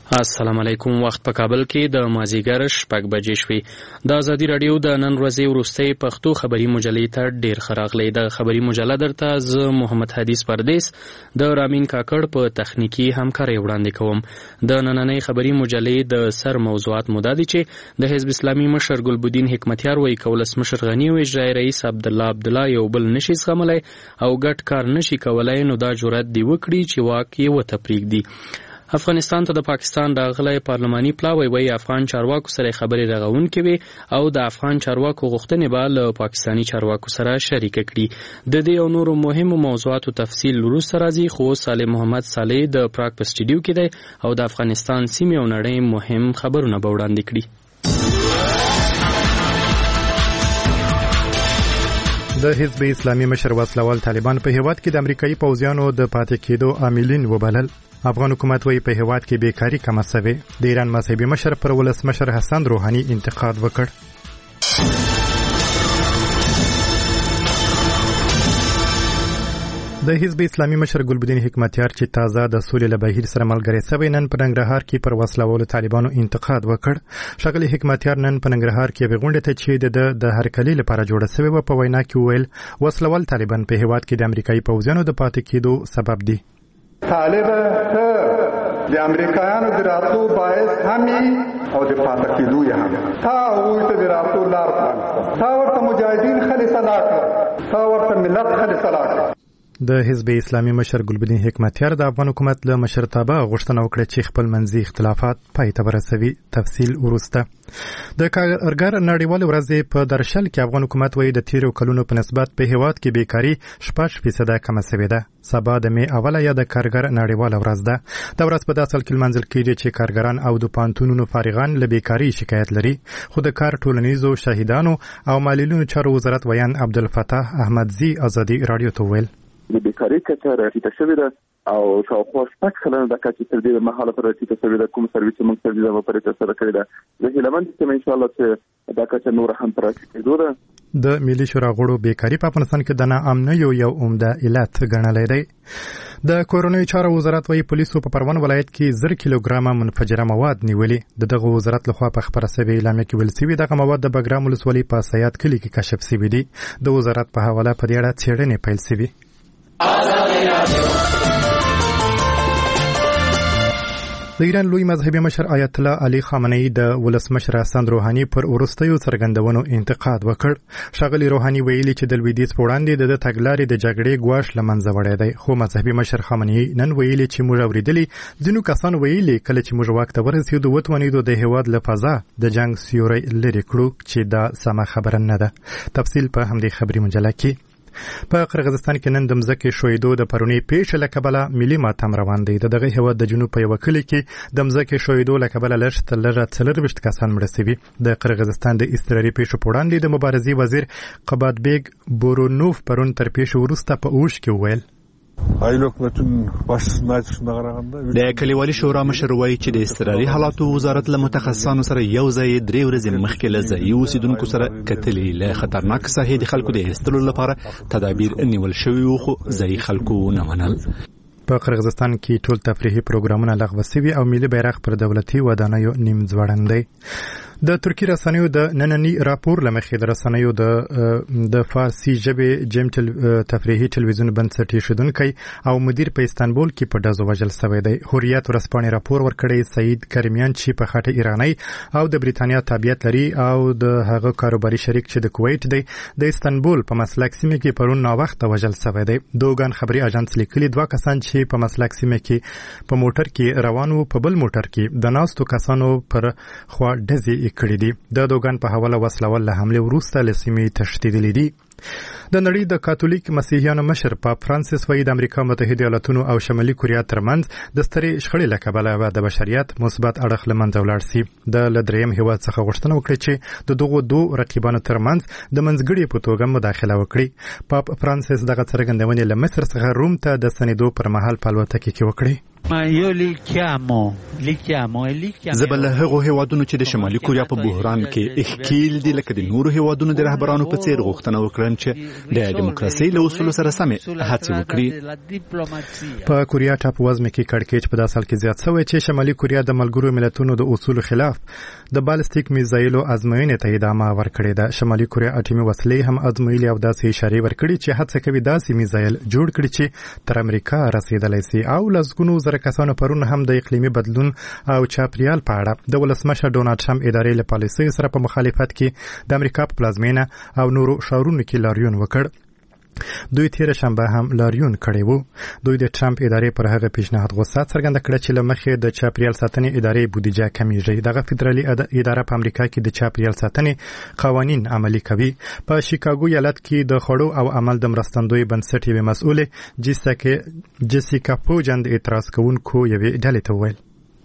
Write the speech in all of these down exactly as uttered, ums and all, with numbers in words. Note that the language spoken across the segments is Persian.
السلام علیکم. وخت په کابل کې د مازیګر شپږ بجې شوې. د ازادي رادیو د نن ورځې وروستۍ پښتو خبري مجلې ته ډیر ښه راغلی. د خبري مجله درته زه محمد حدیث پردیس د رامین کاکړ په تخنیکی همکارۍ وړاندې کوم. د نننۍ خبري مجلې د سر موضوعات مو دا دي چې د حزب اسلامي مشر ګلبدین حکمتیار وایي که ولسمشر غني او اجرایي رئیس عبدالله عبدالله یو بل نشي زغملی او ګډ کار نشي کولی نو دا جرأت دی وکړي چې واک یې ورته پرېږدي. افغانستان ته د پاکستان راغلی پارلماني پلاوی وایي افغان چارواکو سره خبرې رغونکې وي او د افغان چارواکو غوښتنې به له پاکستاني چارواکو سره شریکه کړي. د دې او نورو مهمو موضوعاتو تفصیل وروسته راځي، خو صالح محمد صالح د پراګ په سټوډیو کې دی او د افغانستان سیمې او نړۍ مهم خبرونه به وړاندې کړي. د حزب اسلامي مشر وسلوال طالبان په هیواد کې د امریکایي پوځیانو د پاتې کېدو عاملین وبلل. افغان حکومت وایي په هیواد کې بیکاری کمه شوې. د ایران مذهبي مشر پر ولسمشر حسن روحاني انتقاد وکړ. د حزب اسلامي مشر ګلبدین حکمتیار چې تازه د سولې له بهیر سره ملګری شوی نن په ننګرهار کې پر وسلوالو طالبانو انتقاد وکړ. ښاغلي حکمتیار نن په ننګرهار کې یوې غونډې ته چې د د هرکلي لپاره جوړه شوې وه په وینا کې وویل وسلوال طالبان په هیواد کې د امریکایي پوځیانو د پاتې کېدو سبب دي. طالب ته د امریکایانو د راتلو باعث همي او د پاتې کېدو یې هم تا هغوی ته د راتلو لار پرانسته، تا ورته مجاهدین خالصه لا کړه، تا ورته ملت خالصه لا کړه. د حزب اسلامي مشر ګلبدین حکمتیار د افغان حکومت له مشرتابه غوښتنه وکړه چې خپل منځي اختلافات پای ته ورسوي. تفصیل وروسته. د کارګر نړیوالې ورځې په درشل کې افغان حکومت وایي د تیرو کلونو په نسبت په هیواد کې بیکاري شپږ فیصده کمه شوې ده. سبا د مې اوله یا د کارګر نړیواله ورځ ده. دا ورځ په داسې حال کې لمانځل کېږي چې کارګران او د پوهنتونونو فارغان له بیکاري شکایت لري. خو د کار ټولنیزو شهیدانو او معلولینو چارو وزارت ویان عبدالفتاح احمدزي ازادي رادیو ته ویل د بیکارۍ کچه راټیټه شوې ده او شاوخوا شپږ سلنه د کچې تر دې مهاله پورې راټیټه شوې ده. کوم سرویس موږ تر دې پورې ترسره کړې ده. زه هیله مند یم انشاءالله چې دا کچه نور هم تر راټیټېدو ده. د ملي شورا غړو بیکاري په افغانستان کې د ناامنیو یو عمده علت ګڼلی دی. د کورنیو چارو وزارت وایي پولیسو په پروان ولایت کې زر کیلوګرامه منفجره مواد نیولي. د دغه وزارت لخوا په خبره شوې اعلامیه کې ویل شوي دغه مواد د بګرام ولسوالۍ په سیاد کلي کې کشف شوي دي. د وزارت په حواله په دې اړه څېړنې پیل شوي. د ایران لوی مذهبي مشر آیت الله علي خامنه‌ای د ولسمشر حسن روحاني پر وروستیو څرګندونو انتقاد وکړ. ښاغلي روحاني ویلي چې د لویدیځ په وړاندې د تګلارې د جګړې ګواښ له منځه وړی دی. خو مذهبي مشر خامنه‌ای نن ویلي چې موږ اورېدلي ځینو کسان ویلي کله چې موږ واک ته ورسېدو وتوانېدو د هېواد له فضا د جنګ سیوری لرې کړو چې دا سمه خبره نه ده. تفصیل په همدې خبري مجله کې. په قرغیزستان کې نن د مځکې ښویېدو د پرونۍ پیښې له کبله ملي ماتم روان دی. د دغه هېواد د جنوب په یوه کلي کې د مځکې ښویېدو له کبله لږ تر لږه څلرویشت کسان مړه شوي. د قرغیزستان د اضطراري پیښو په وړاندې د مبارزې وزیر قباتبیګ بورونوف پرون تر پیښې وروسته په اوښ کې وویل د کلیوالي شورا مشر وایي چې د اضطراري حالاتو وزارت له متخصصانو سره یو ځای درې ورځې مخکې له ځایي اوسیدونکو سره کتلې. له خطرناک ساحې د خلکو د ایستلو لپاره تدابیر نیول شوي وو خو ځایي خلکو نه منل. په قرغیزستان کې ټول تفریحي پروګرامونه لغوه شوي او ملي بیرغ پر دولتي ودانیو نیم ځوړند دی. د ترکی رسنیو د نننی راپور لمخې د رسنیو د د فارسی ژبې جیم تل تفریحي تلویزیون بنسټ ایښودونکی او مدیر په استانبول کې په ډزو وژل شوی دی. حریت ورځپاڼې راپور ورکړی سعید کریمیان چې په خاطر ایرانی او د بریتانیا تابعیت لري او د هغه کاروباري شریک چې د کویت دی د استانبول په مسلک سیمه کې پرون ناوخته وژل شوی دی. دوګان خبري اژانس لیکلي دوه کسان چې په مسلک سیمه کې په موټر کې روان وو په بل موټر کې د ناستو کسانو پر خوا ډزې کړي دي. د دوګان په حواله وسلوال له حمله وروسته له سیمې تښتېدلي دي. د نړۍ د کاتولیک مسیحیانو مشر پاپ فرانسیس وایي د امریکا متحده ایالاتونو او شمالي کوریا ترمنځ د سترې شخړې له کبله د بشریت مثبت اړخ له منځه ولاړ شي. د له درېیم هېواد څخه غوښتنه وکړي چې د دغو دوو رقیبانو ترمنځ د منځګړي په توګه مداخله وکړي. پاپ فرانسیس دغه څرګندونې له مصر څخه روم ته د ستنېدو پر مهال په الوتکې کې وکړې. زه به له هغو هیوادونو چې د شمالي کوریا په بحران کې اښکیل دي لکه د نورو هیوادونو د رهبرانو په څیر غوښتنه وکړم چې د دیموکراسۍ له اصولو سره سمې هڅې وکړي. په کوریا ټاپ وزمه کې کړکېچ په داسې حال کې زیات شوی چې شمالي کوریا د ملګرو ملتونو د اصولو خلاف د بالستیک میزایلو ازموینې ته ادامه ورکړې ده. شمالي کوریا اټومي وسلې هم ازمویلې او داسې اشارې ورکړي چې هڅه کوي داسې میزایل جوړ کړي چې تر امریکا رسیدلی سي. او لسګونو زره کسانو پرون هم د اقلیمي بدلون او چاپریال په اړه د ولسمشر ډونالډ ټرمپ ادارې له پالیسۍ سره په مخالفت کې د امریکا په پلازمینه او نورو ښارونو کې لاریون وکړ. دوی تیر شنبه هم لاریون کړی وو. دوی د ټرمپ ادارې پر هغه پیشنهاد غوسه څرګنده کړه چې له مخې د چاپریال ساتنې ادارې بودیجه کمیږي. دغه فدرالي اداره په امریکا کې د چاپریال ساتنې قوانین عملي کوي. په شیکاګو ایالت کې د خوړو او عمل د مرستندوی بنسټ یوې مسؤله جیسیکا پوجند اعتراض کوونکو یوې ډلې ته وویل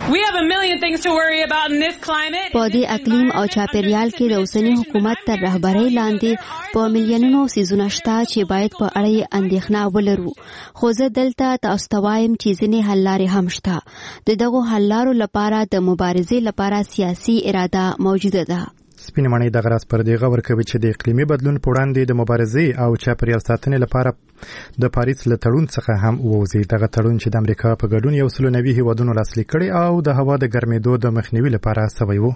په دې اقلیم او چاپیریال کې د اوسنی حکومت تر رهبرۍ لاندې په میلیونونو سیزونه شته چې باید په اړه یې اندېښنه ولرو. خو زه دلته تاسو ته وایم چې ځینې حل لارې هم شته. د دغو حل لارو لپاره د مبارزې لپاره سیاسي اراده موجوده ده. سپینې ماڼۍ دغه راز پر دې غور کوي چې د اقلیمي بدلون په وړاندې د مبارزې او چاپیریال ساتنې لپاره د پاریس له تړون څخه هم ووځي. دغه تړون چې د امریکا په ګډون یو سل نوي هیوادونو لاسلیک کړی او د هوا د ګرمېدو د مخنیوي لپاره سوی و.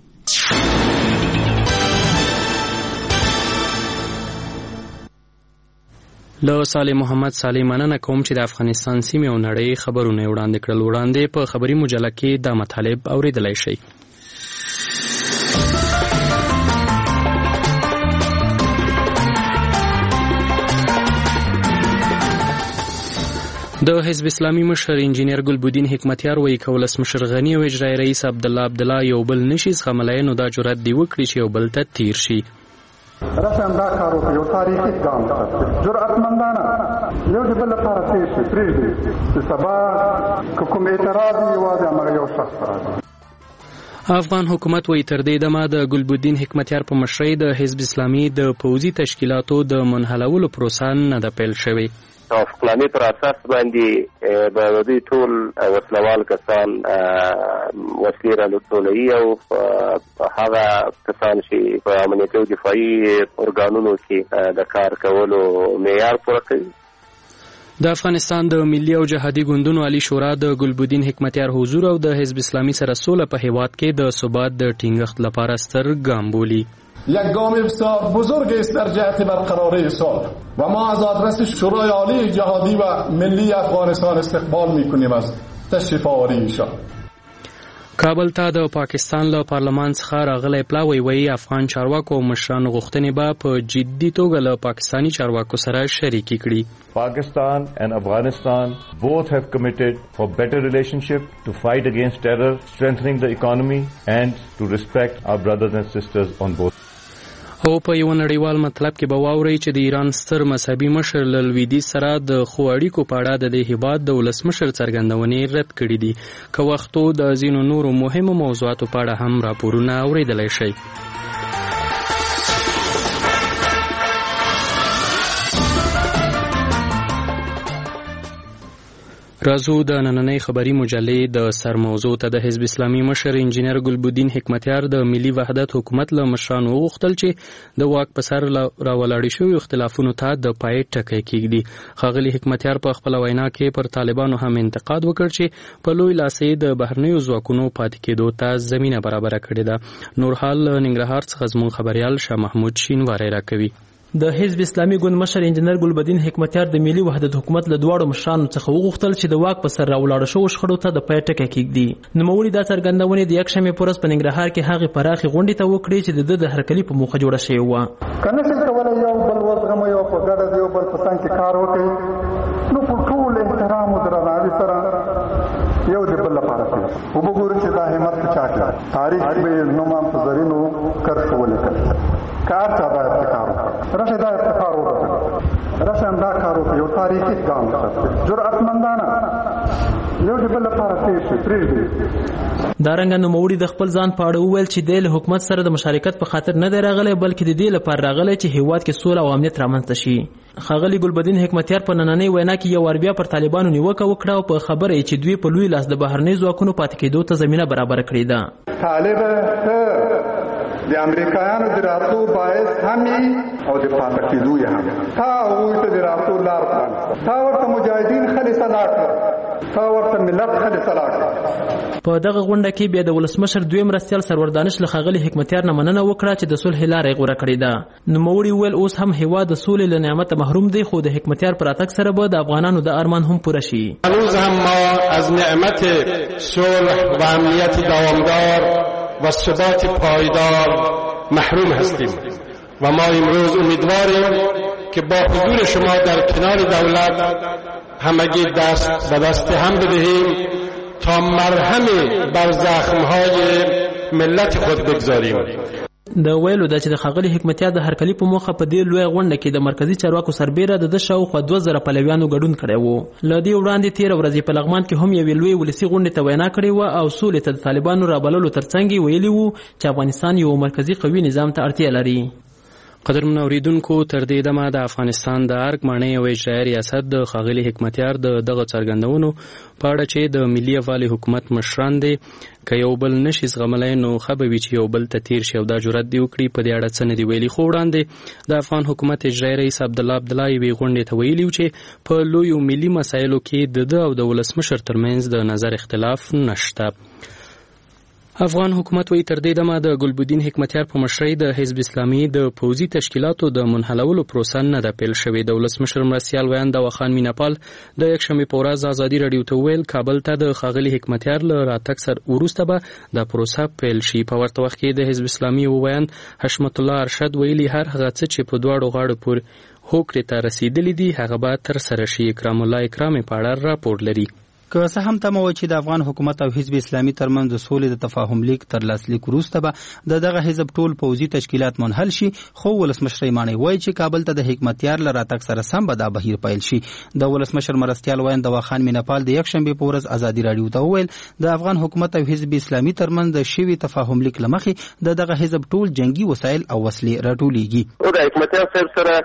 له صالح محمد صالح مننه کوم چې د افغانستان سیمې او نړۍ خبرونه وړاندې کړل. وړاندې په خبري مجله کې دا مطالب اوریدلای شئ. د حزب اسلامي مشر انجینیر ګلبدین حکمتیار وایي که ولسمشر غنی او اجرایي رئیس عبدالله عبدالله یو بل نشي زغملی نو دا جرأت دی وکړي چې یو بل ته تیر شي. رسم دا کار وکړي یو تاریخي ګام جرأتمندانه یو د بل لپاره تیر شي پرېږدي چې سبا که کوم اعتراض وي یوازې همغه یو شخص راځي. افغان حکومت وایي تر دې دمه د ګلبدین حکمتیار په مشرۍ د حزب اسلامي د پوځي تشکیلاتو د منحلولو پروسه نه ده پیل شوې. په فلاني پر اساس باندې به دوی ټول وسلوال کسان وسلې راټولوي او هغه کسان چې په امنیتي او دفاعي ارګانونو کې د کار کولو معیار پوره کوي. د افغانستان د ملي او جهادي ګوندونو عالی شورا د ګلبدین حکمتیار حضور او د حزب اسلامي سره سوله په هیواد کې د ثبات د ټینګښت لپاره ستر ګام بولي. یک گام بسیار بزرگ است در جهت برقراری صلح و ما از آدرس شورای عالی جهادی و ملی افغانستان استقبال میکنیم از تشریف آوری ایشان. کابل ته د پاکستان له پارلمان څخه راغلی پلاوی وایي افغان چارواکو او مشرانو غوښتنې به په جدي توګه له پاکستاني چارواکو سره شریکې کړي. Pakistan and Afghanistan both have committed for better relationship, to fight against terror, strengthening the economy and to respect our brothers and sisters on both. او په یو نړیوال مطلب کې به واورئ چې د ایران ستر مذهبي مشر له لویدیځ سره د ښو اړیکو په اړه د دې هیواد د ولسمشر څرګندونې رد کړي دي. که وخت و د ځینو نورو مهمو موضوعاتو په اړه هم راپورونه اورېدلی شئ. راځو د نننۍ خبري مجلې د سر موضوع ته. د حزب اسلامي مشر انجینیر ګلبدین حکمتیار د ملي وحدت حکومت له مشرانو وغوښتل چې د واک په سر راولاړې شویو اختلافونو ته د پای ټکی کېږدي. ښاغلي حکمتیار په خپله وینا کې پر طالبانو هم انتقاد وکړ چې په لوی لاسې د بهرنیو ځواکونو پاتې کېدو ته زمینه برابره کړې ده. نورحال ننګرهار څخه زموږ خبریال شاه محمود شینواری راکوي. د حزب اسلامي ګوند مشر انجینر ګلبدین حکمتیار د ملي وحدت حکومت له دواړو مشرانو څخه وغوښتل چې د واک په سر راولاړو شوو شخړو ته د پای ټکی کېږدي. نوموړي دا څرګندونې د یکشنبې په ورځ په ننګرهار کې هغې پراخې غونډې ته وکړې چې د ده د هرکلي په موخه جوړه شوې وه. که نشئ کولی یو بل وزغمئ او په ګډه د یو بل په څنګ کې کار وکړئ نو په ټول احترام او درناوي سره یو د بل لپاره کوي. وګورئ چې دا همت چا کړی. تاریخ به نوم هم په زرینو کرښو ولیکل. کار چا دا ابتکار وکړ. راشئ دا ابتکار وکړئ. راشئ دا کار وکړئ. یو تاریخي ګام جرأتمندانه یو د بل لپاره تیر شي پرېږدي. دا رنګه نوموړي د خپل ځان په اړه وویل چې د حکومت سره د مشارکت په خاطر نه دی راغلی، بلکې د دې لپاره راغلی چې هیواد کې سوله او امنیت رامنځته شي. ښاغلي ګلبدین حکمتیار په نننۍ وینا کې یو وار بیا پر طالبانو نیوکه وکړه او په خبره یې چې دوی په لوی لاس د بهرنۍ ځواکونو پاتې کېدو ته زمینه برابره کړې ده. طالب ته د امریکایانو د راتلو باعث همي او د پاتې کېدو یې هم تا هغوی ته د راتلو لار پرانیسته، تا ورته مجاهدین خالصه لا کړه، تا ورته ملت خالصه لا کړه. په دغه غونډه کې بیا د ولسمشر دویم مرستیال سرور دانش له ښاغلي حکمتیار نه مننه وکړه چې د صلح لاره یې غوره کړې ده. نوموړي وویل اوس هم هیواد د سولې له نعمته محروم دی، خو د حکمتیار پر راتګ سره به د افغانانو د ارمان هم پوره شي. هنوز هم ما از نعمت صلح و امنیت دوامدار و ثبات پایدار محروم هستیم و ما امروز امیدواریم که با حضور شما در کنار دولت همگی دست به دست هم بدهیم تا مرهم بر زخمهای ملت خود بگذاریم. د ویلو د چې د ښاغلي حکمتیار د هرکلي په موخه په دې لویه غونډه کې د مرکزي چارواکو سربیره د ده شاوخوا دوه زره پلویانو ګډون کړی و. له دې وړاندې تېره ورځ په لغمان کې هم یوې لویې ولسي غونډې ته وینا کړې وه او سولې ته د طالبانو رابللو ترڅنګ یې ویلي وو چې افغانستان یو مرکزي قوي نظام ته اړتیا لري. قدرمن اوریدونکو، تر دې دمه د افغانستان د ارګ ماڼۍ او اجرایي ریاست د ښاغلي حکمتیار د دغه څرګندونو په اړه چې د ملي یووالي حکومت مشران دی که یو بل نشي زغملی نو ښه به وي چې یو بل ته تیر شي او دا جرأت دې وکړي. په دې اړه څه نه دي ویلي، خو وړاندې د افغان حکومت اجرایي رئیس عبدالله عبدالله یوې غونډې ته ویلي و چې په لویو ملي مسایلو کې د ده او د ولسمشر ترمنځ د نظر اختلاف نشته. افغان حکومت وی تر دې دمه د ګلبدین حکمتیار په مشرۍ د حزب اسلامي د پوځي تشکیلاتو د منحلولو پروسه نه ده پیل شوې. د ولسمشر مرستیال ویان دواخان میناپال د یکشنبې په ورځ ازادي راډیو ته وویل کابل ته د ښاغلي حکمتیار له راتګ سره وروسته به دا پروسه پیل شي. په ورته وخت کې د حزب اسلامي ویان حشمت الله ارشد ویلي هر هغه څه چې په دواړو غاړو پورې هوکړې ته رسیدلي دي هغه به ترسره شي. اکرام الله اکرام په اړه راپور لري. که څه هم تمه و چې د افغان حکومت او حزب اسلامي ترمنځ د سولې د تفاهم لیک تر لاسلیک وروسته به د دغه حزب ټول پوځي تشکیلات منحل شي، خو ولسمشر ماڼۍ وایي چې کابل ته د حکمتیار له راتګ سره سم به دا بهیر پیل شي. د ولسمشر مرستیال ویان دواخان میناپال د یکشنبې په ورځ ازادي راډیو ته وویل د افغان حکومت او حزب اسلامي ترمنځ د شوي تفاهم لیک له مخې د دغه حزب ټول جنگي وسایل او وسلې راټولیږي. او د حکمتیار صاحب سره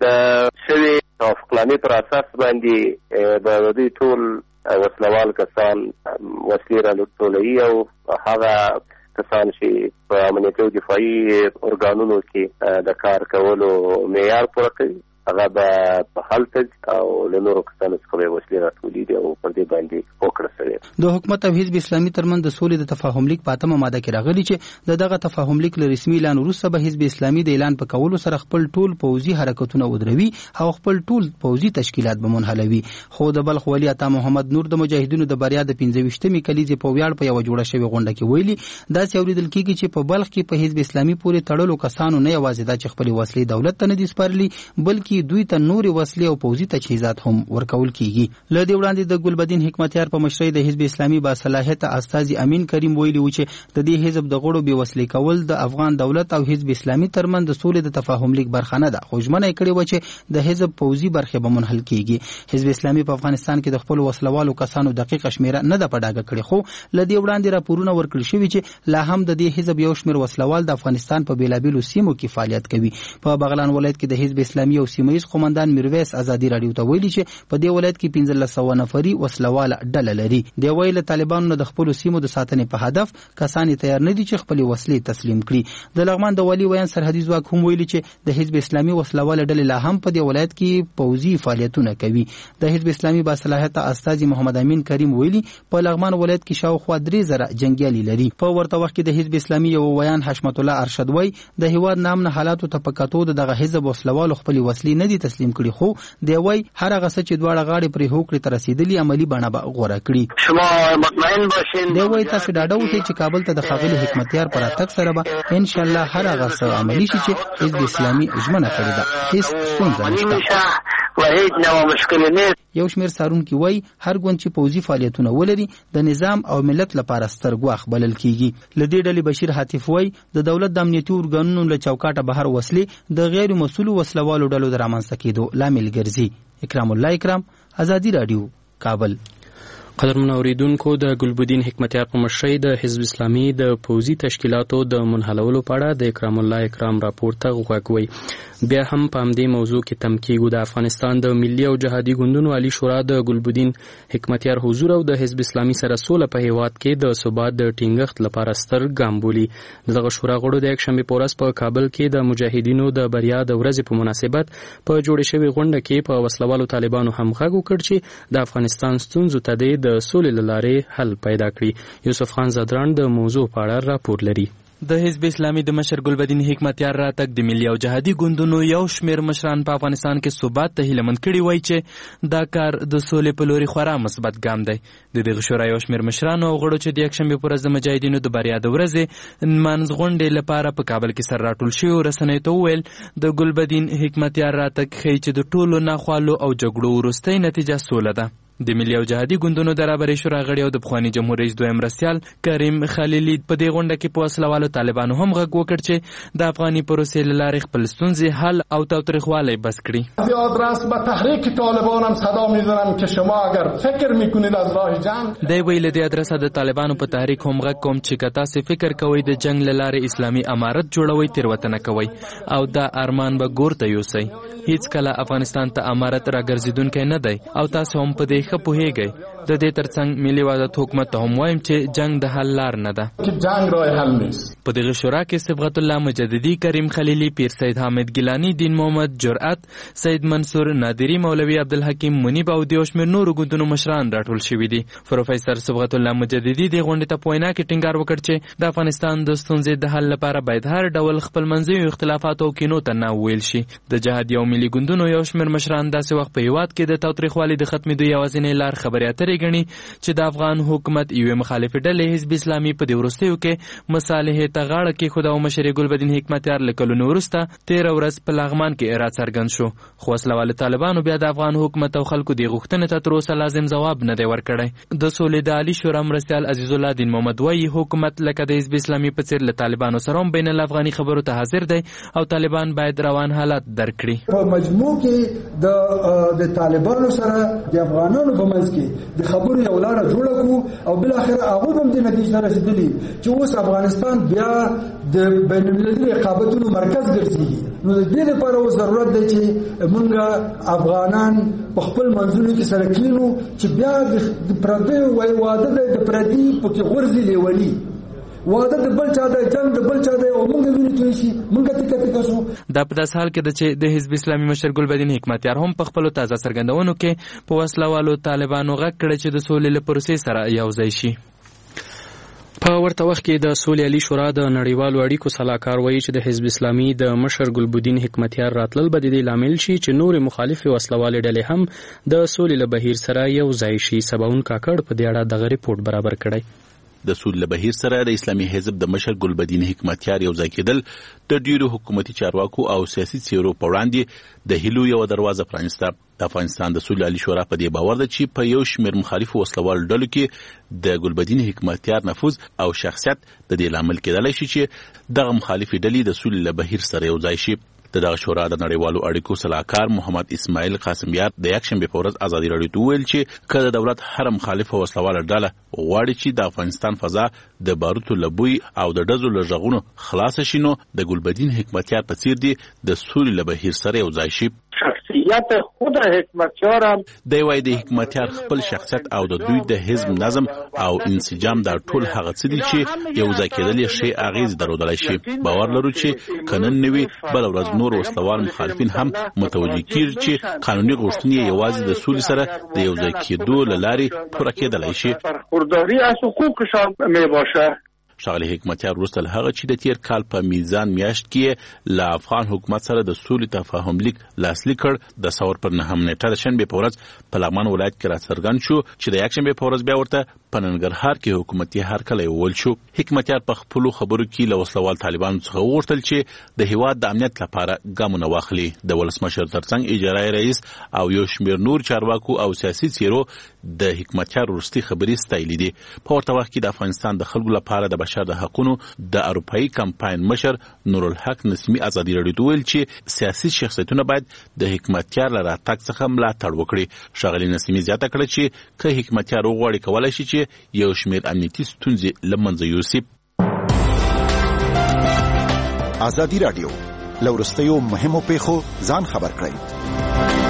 د شوي توافقنامې پر اساس باندې د دوی ټول وسلوال کسان وسلې را ټولوي او هغه کسان چې په امنیتي او دفاعي ارګانونو کې د کار کولو معیار پوره کوي هغه به په حل ته او له نورو کسانو څخه به وسلې راټولېږي او پر دې باندې وکړه سوې. د حکومت او حزب اسلامي ترمنځ د سولې د تفاهم لیک په اتمه ماده کې راغلي چې د دغه تفاهم لیک له رسمي اعلان وروسته به حزب اسلامي د اعلان په کولو سره خپل ټول پوځي حرکتونه ودروي او خپل ټول پوځي تشکیلات به منحلوي. خو د بلخ ولي عطا محمد نور د مجاهدینو د بریا د پنځه ویشتمې کلیزې په ویاړ په یوه جوړه شوې غونډه کې ویلي داسې اورېدل کېږي چې په بلخ کې په حزب اسلامي پورې تړلو کسانو نه یوازې دا چې خپلې وسلې دولت ته نه دي سپارلي بلکې دوی ته نورې وسلې او پوځي تجهیزات هم ورکول کیږي. له دې وړاندې د ګلبدین حکمتیار په مشرۍ د حزب اسلامي با صلاحیت استاذ امین کریم ویلي و چې د دې حزب د غړو بې وسلې کول د افغان دولت او حزب اسلامي ترمنځ د سولې د تفاهم لیک برخه نه ده، خو ژمنه یې کړې وه چې د حزب پوځي برخې به منحل کیږي. حزب اسلامي په افغانستان کې د خپلو وسلوالو کسانو دقیقه شمیره نه ده په ډاګه کړې، خو له دې وړاندې راپورونه ورکړل شوي چې لا هم د دې حزب یو شمېر وسلوال د افغانستان په بېلابېلو سیمو کې فعالیت کوي. په بغلان ولایت کې د حزب اسلامي او سیمه ییز قومندان میرویس ازادي راډیو ته ویلي چې په دې ولایت کې پنځلس سوه نفري وسلواله ډله لري. دی وایي له طالبانو نه د خپلو سیمو د ساتنې په هدف کسان تیار نه دي چې خپلې وسلې تسلیم کړي. د لغمان د والي ویان سرحدي ځواک هم ویلي چې د حزب اسلامي وسلواله ډلې لا هم په دې ولایت کې پوځي فعالیتونه کوي. د حزب اسلامي باصلاحیته استاذ محمد امین کریم ویلي په لغمان ولایت کې شاوخوا درې زره جنګیالي لري. په ورته وخت کې د حزب اسلامي یو ویان حشمت الله ارشد وایي د هیواد نامنه حالاتو ته په کتو دغه حزب وسلوالو خپلې وسلې نه دي تسلیم کړي، خو دی وایي هر هغه څه چې دواړه غاړې پرې هوکړې ته رسېدلي عملي بڼه به غوره کړي. شما مطمئن باشین دی وایي تاسو ډاډه اوسئ چې کابل ته د ښاغلي حکمتیار په راتګ سره به انشاءالله هر هغه څه عملي شي چې حزب اسلامي ژمنه کړې ده. هېڅ ستونزه نشته و هیڅ ډول مشکل نه. یو شمېر څارونکي وایي هر ګوند چې پوځي فعالیتونه ولري د نظام او ملت لپاره ستر ګواښ بلل کیږي. له دې ډلې بشیر حاتف وایي د دولت د امنیتي ارګانونو له چوکاټه بهر وسلې د غیر مسؤلو وسلوالو ډلو د رامنځته کېدو لامل ګرځي. اکرام الله اکرام، ازادي راډیو، کابل. قدرمن اوریدونکو د ګلبدین حکمتیار په مشرۍ د حزب اسلامي د پوځي تشکیلاتو د منحلولو په اړه د اکرام الله اکرام راپور ته غوږ وی. بیا هم په همدې موضوع کې تم کېږو. د افغانستان د ملي او جهادي ګوندونو عالی شورا د ګلبدین حکمتیار حضور او د حزب اسلامي سره سوله په هیواد کې د ثبات د ټینګښت لپاره ستر ګام بولي. دغه شورا غړو د یکشنبې په ورځ په کابل کې د مجاهدینو د بریا د ورځې په مناسبت په جوړې شوې غونډه کې په وسلوالو طالبانو هم غږ وکړ چې د افغانستان ستونزو ته د سولې له لارې حل پیدا کړي. یوسف خان زدران د موضوع په اړه راپور لري. د حزب اسلامي د مشر ګلبدین حکمتیار راتګ د ملي او جهادي ګوندونو یو شمېر مشران په افغانستان کې ثبات ته هیله مند کړي وای چې دا کار د سولې په لوري خورا مثبت ګام دی. د دغه شورا یو شمېر مشرانو او غړو چې د یکشنبې په ورځ د مجاهدینو د بریا د ورځې نمانځ غونډې لپاره په کابل کې سر راټول شوي رسنیو ته وویل د ګلبدین حکمتیار راتګ ښیي چې د ټولو ناخوالو او جګړو وروستۍ نتیجه سوله ده. د ملي او جهادي ګوندونو د رهبرۍ شورا غړي او د پخواني جمهور رئیس دویم مرستیال کریم خلیلي په دې غونډه کې په وسلوالو طالبانو هم غږ وکړ چې د افغاني پروسې له لارې خپل ستونزې حل او تاوتریخوالی بس کړي. زیاد راست به تحریک طالبان هم صدا میزنم که شما اگر فکر میکنید از راه جنگ. دی ویل د ادرسه د طالبانو په تحریک هم غږ کوم چې که تاسې فکر کوئ د جنگ له لارې اسلامي امارت جوړوئ تېروتنه کوئ او دا ارمان به ګور ته یوسئ. هیڅ کله افغانستان ته امارت راګرځېدونکی نه دی او تاسو هم په دې ښه پوهیږئ. د دې ترڅنګ ملي وحدت حکومت ته هم وایم چې جنگ د حل لار نه ده. جنگ راه حل نیست. په دغه شورا کې صبغت الله مجددي، کریم خلیلي، پیر سید حامد ګیلانی، دین محمد جرأت، سید منصور نادری، مولوي عبدالحکیم منیب او د یو شمېر نورو ګوندونو مشران راټول شوي دي. پروفیسر صبغت الله مجددي د غونډې ته په وینا کې ټینګار وکړ چې د افغانستان د ستونزې د حل لپاره باید هر ډول خپل منځي اختلافات او کینو ته نه وویل شي. د جهادي او ملي ګوندونو یو شمېر مشران داسې وخت په هیواد کې د تاوتریخوالي د ختمېدو یوازینۍ لار خبرې اترې ګڼي چې د افغان حکومت یوې مخالفې ډلې حزب اسلامي په دې وروستیو کې مصالحې ته غاړه کېښوده او مشر یې ګلبدین حکمتیار له کلونو وروسته تېره ورځ په لغمان کې راڅرګند شو. خو وسلوالو طالبانو بیا د افغان حکومت او خلکو دې غوښتنې ته تر اوسه لازم ځواب نه دی ورکړی. د سولې د عالي شورا مرستیال عزیز الله دین محمد وایي حکومت لکه د حزب اسلامي په څېر له طالبانو سره هم بین الافغاني خبرو ته حاضر دی او طالبان باید روان حالات درک کړي. په مجموع کې د د طالبانو سره د افغانانو په منځ کې د خبرو یو لاره جوړه کړو او بل اخر هغه هم د نتیجې ته رسیدلي چې اوس افغانستان بیا د بین المللي رقابتونو مرکز ګرځي. نو د دې لپاره اوس ضرورت دی چې موږ افغانان په خپل منځونو کې سره کینو چې بیا د پردیو وای واده د پردي پکې غورځي لیونی واده د بل چا د جنگ د بل چا د او موږ ویني توي شي موږ ته کته کسو. دا په داس حال کې د چې د حزب اسلامي مشر ګلبدین حکمتیار هم په خپل تازه څرګندونو کې په وسلوالو طالبانو غږ کړی چې د سولې له پروسې سره یوځای شي. په ورته وخت کې د سولې عالی شورا د نړیوالو اړیکو سلاکار وایي چې د حزب اسلامي د مشر ګلبدین حکمتیار راتلل به د دې لامل شي چې نور مخالفې وسلوالې ډلې هم د سولې له بهیر سره یوځای شي. سباون کاکړ په دې اړه دغه ریپورت برابر کړی. د سولې بهیر سره د اسلامي حزب د مشر ګلبدین حکمتیار یو ځای کېدل د ډیرو حکومتي چارواکو او سیاسي څیرو په وړاندې د هیلو یو دروازه پرانیسته. د افغانستان د سولې عالی شورا په دې باور ده چې په یو شمېر مخالفو وسلوالو ډلو کې د ګلبدین حکمتیار نفوذ او شخصیت د دې لامل کېدلی شي چې دغه مخالفې ډلې د سولې له بهیر سره یوځای شي. د دغه شورا د نړیوالو اړیکو سلاکار محمد اسماعیل قاسمیار د یکشنبې په ورځ ازادي راډیو ته وویل چې که د دولت هر مخالفه وسلواله ډله غواړي چې د افغانستان فضا د باروتو له بوی او د ډزو له غږونو خلاصه شي نو د ګلبدین حکمتیار په څیر دی د سولې له بهیر سره یوځای شي. شخصیت خود حکمتیار هم دی وایي د حکمتیار خپل شخصیت او د دوی د حزب نظم او انسجام دا ټول هغه څه دي چې یوځای کېدل یې ښې اغېز درلودلی شي. باور لرو چې که نن نه وي بله ورځ نور وسلوال مخالفین هم متوجه کېږي چې قانوني غوښتنې یې یوازې د سولې سره د یوځای کېدو له لارې پوره کېدلی شي. برخورداری از حقوقشان میباشه. ښاغلی حکمتیار وروسته له هغه چې د تیر کال په میزان میاشت کې له افغان حکومت سره د سولې تفاهم لیک لاسلیک کړ د ثور پر نهم نیټه د شنبې په ورځ په لغمان ولایت کې راڅرګند شو چې د یکشنبې په ورځ بیا ورته په ننګرهار کې حکومتي هرکلی وویل شو. حکمتیار په خپلو خبرو کې له وسلوال طالبانو څخه وغوښتل چې د هیواد د امنیت لپاره ګامونه واخلي. د ولسمشر ترڅنګ اجرایي رئیس او یو شمېر نور چارواکو او سیاسي څیرو د حکمتیار وروستۍ خبرې ستایلې دي. په ورته وخت کې د افغانستان د خلکو لپاره د بشر د حقونو د اروپایي کمپاین مشر نورالحق نسیمي ازادي راډیو ته ویل چې سیاسي شخصیتونه باید د حکمتیار له راتګ څخه ملاتړ وکړي. ښاغلي نسیمي زیاته کړه چې که حکمتیار وغواړي کولی شي چې یو شمېر امنیتي ستونزې له منځه یوسي. ازادي راډیو له وروستیو مهمو پیښو ځان خبر کړئ.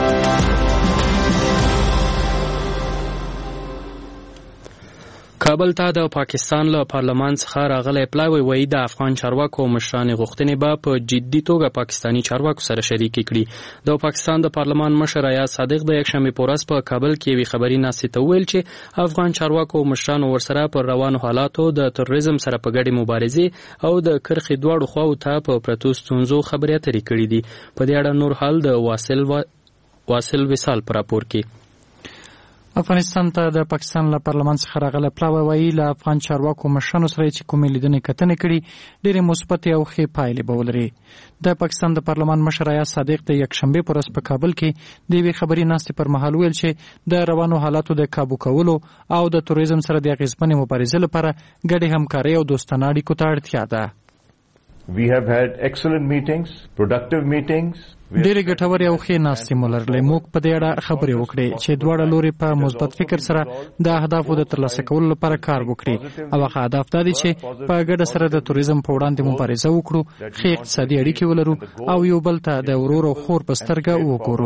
کابل ته د پاکستان له پارلمان څخه راغلی پلاوی وایي د افغان چارواکو مشرانې غوښتنې به په جدي توګه پاکستاني چارواکو سره شریکې کړي. د پاکستان د پارلمان مشر ایاز صادق د یکشنبې په ورځ په کابل کې یوې خبري ناستې ته وویل چې افغان چارواکو مشرانو ورسره پر روانو حالاتو د تروریزم سره په ګډې مبارزې او د کرښې دواړو خواو ته په پرتو ستونزو خبرې اترې کړي دي. په دې اړه نور حال د واصل و... واصل وصال په راپور کې. افغانستان ته د پاکستان له پارلمان څخه راغلی پلاوی وایي له افغان چارواکو مشرانو سره چې کومې لیدنې کتنې کړي ډېرې مثبتې او ښې پایلې به ولري. د پاکستان د پارلمان مشر ایاز صادق د یکشنبې په ورځ په کابل کې د یوې خبري ناستې پر مهال ویل چې د روانو حالاتو د کابو کولو او د تروریزم سره د اغېزمنې مبارزې لپاره ګډې همکارۍ او دوستانه اړیکو ته اړتیا ده. We have had excellent meetings, productive meetings. ډېرې ګټورې او ښې ناستې مو لرلې. موږ په دې اړه خبرې وکړې چې دواړه لوري په مثبت فکر سره د اهدافو د ترلاسه کولو لپاره کار وکړي او هغه اهداف دا دي چې په ګډه سره د توریزم په وړاندې مبارزه وکړو، ښې اقتصادي اړیکې ولرو او یو بل ته د ورور او خور په سترګه وګورو.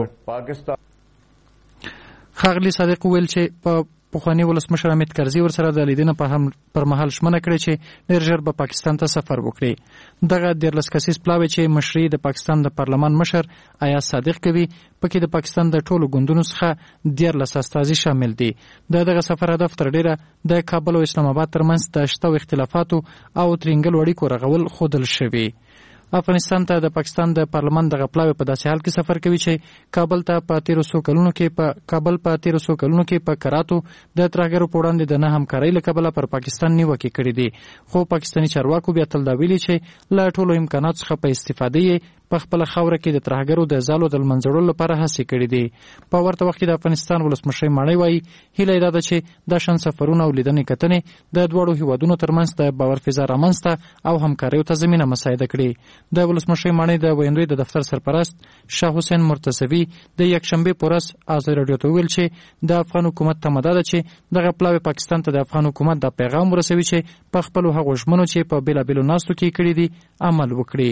ښاغلي صادق وویل چې په پخواني ولسمشر حامد کرزي ورسره د لیدنې په هم پر مهال ژمنه کړې چې ډېر ژر به پاکستان ته سفر وکړي. دغه دیارلس کسیز پلاوی چې مشري د پاکستان د پارلمان مشر ایاز صادق کوي پکې د پاکستان د ټولو ګوندونو څخه دیارلس استازي شامل دي. د دغه سفر هدف تر ډېره د کابل او اسلام آباد ترمنځ د شته اختلافاتو او ترینګل اړیکو رغول ښودل شوي. افغانستان ته د پاکستان د پارلمان دغه پلاوی په داسې حال کې سفر کوي چې کابل ته په تیرو څو کلونو کې په کابل په تیرو څو کلونو کې په کراتو د ترهګرو په وړاندې د نه همکارۍ له کبله پر پاکستان نیوکې کړې دي. خو پاکستاني چارواکو بیا تل دا ویلي چې له ټولو امکاناتو څخه په استفادې یې په خپله خاوره کې د ترهګرو د ځالو د لمنځه لپاره هڅې کړې دي. په ورته وخت کې د افغانستان ولسمشر ماڼۍ وایي هیله یې دا ده چې دا شان سفرونه او لیدنې کتنې د دواړو هیوادونو ترمنځ د باور فضا رامنځته او همکاریو ته زمینه مساعده کړي. د ولسمشر ماڼۍ د ویندوی د دفتر سرپرست شاه حسین مرتضوي د یکشنبې په ورځ ازادي راډیو ته وویل چې د افغان حکومت تمه ده چې دغه پلاوی پاکستان ته د افغان حکومت د پیغام ورسوي چې په خپلو هغو ژمنو چې په بېلابېلو ناستو کې کړي دي عمل وکړي.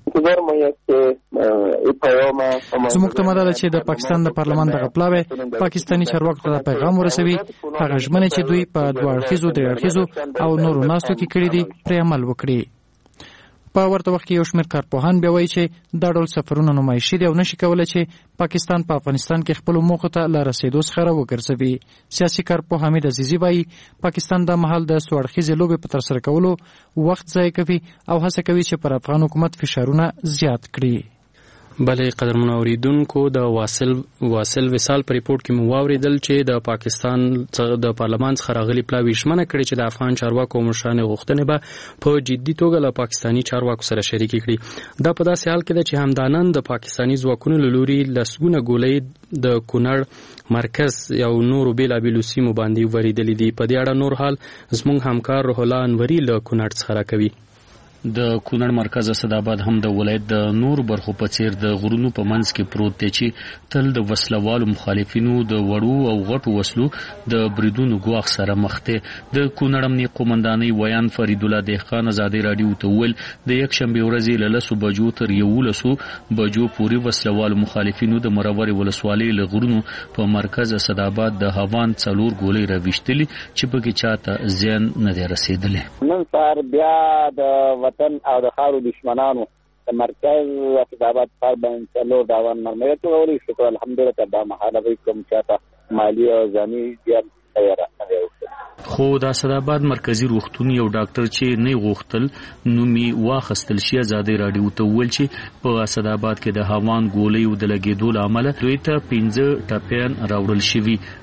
زموږ تمه ده چې د پاکستان د پارلمان دغه پلاوی پاکستاني چارواکو ته پیغام ورسوي هغه ژمنې چې دوی په دوه اړخیزو درې اړخیزو او نورو ناستو کې کړي دي پرې عمل وکړي. په ورته وخت کې یو شمېر کارپوهان بیا وایي چې دا ډول سفرونه نمایشي دي او نشي کولی چې پاکستان په افغانستان کې خپلو موخو ته له رسېدو څخه راوګرځوي. سیاسي کارپوه حمید عزیزي وایي پاکستان دا مهال د څو اړخیزې لوبې په ترسره کولو وخت ضایع کوي او هڅه کوي چې پر افغان حکومت فشارونه زیات کړي. بلې قدرمنو اوریدونکو د واصل واصل وصال په ریپورت کې مو واوریدل چې د پاکستان د پارلمان څخه راغلي پلاوی ژمنه کړې چې د افغان چارواکو مشرانې غوښتنې به په جدي توګه له پاکستاني چارواکو سره شریکې کړي. دا په داسې حال کې ده چې همدانن د پاکستاني ځواکونو له لوري لسګونه ګولۍ د کونړ مرکز یو نورو بېلابېلو سیمو باندې وریدلې دي. په دې اړه نور حال زموږ همکار روح الله انوري له کونړ څخه راکوي. د کونړ مرکز اسداباد هم د ولایت د نور برخو په څیر د غرونو په منځ کې پروت دی چې تل د وسلوالو مخالفینو د وړو او غټو وسلو د بریدونو ګواښ سره مخ دی. د کونړ امنیه قومندانۍ ویان فرید الله دهقان ازادي راډیو ته وویل د یکشنبې ورځې له لسو بجو تر یولسو بجو پورې وسلوالو مخالفینو د مرورې ولسوالۍ له غرونو په مرکز اسداباد د هوان څلور ګولۍ راویشتلې چې پکې چاته زیان نه دی رسېدلی. نن سهار بیا د وطن او د خارو دشمنانو د مرکز اسداباد پر باندې څلور داوان مرمۍ ټولولي. شکر الحمدلله تر دا مهاله به کوم چاته مالی او ځاني زیان تیار نه خو د اسداباد مرکزی روغتون یو ډاکټر چې نه غوښتل نومي واخستل شي ازادي راډیو ته ویل چې په اسداباد کې د هوان ګولۍ د لګېدو لامل دوی ته پنځه ټپيان راوړل شوي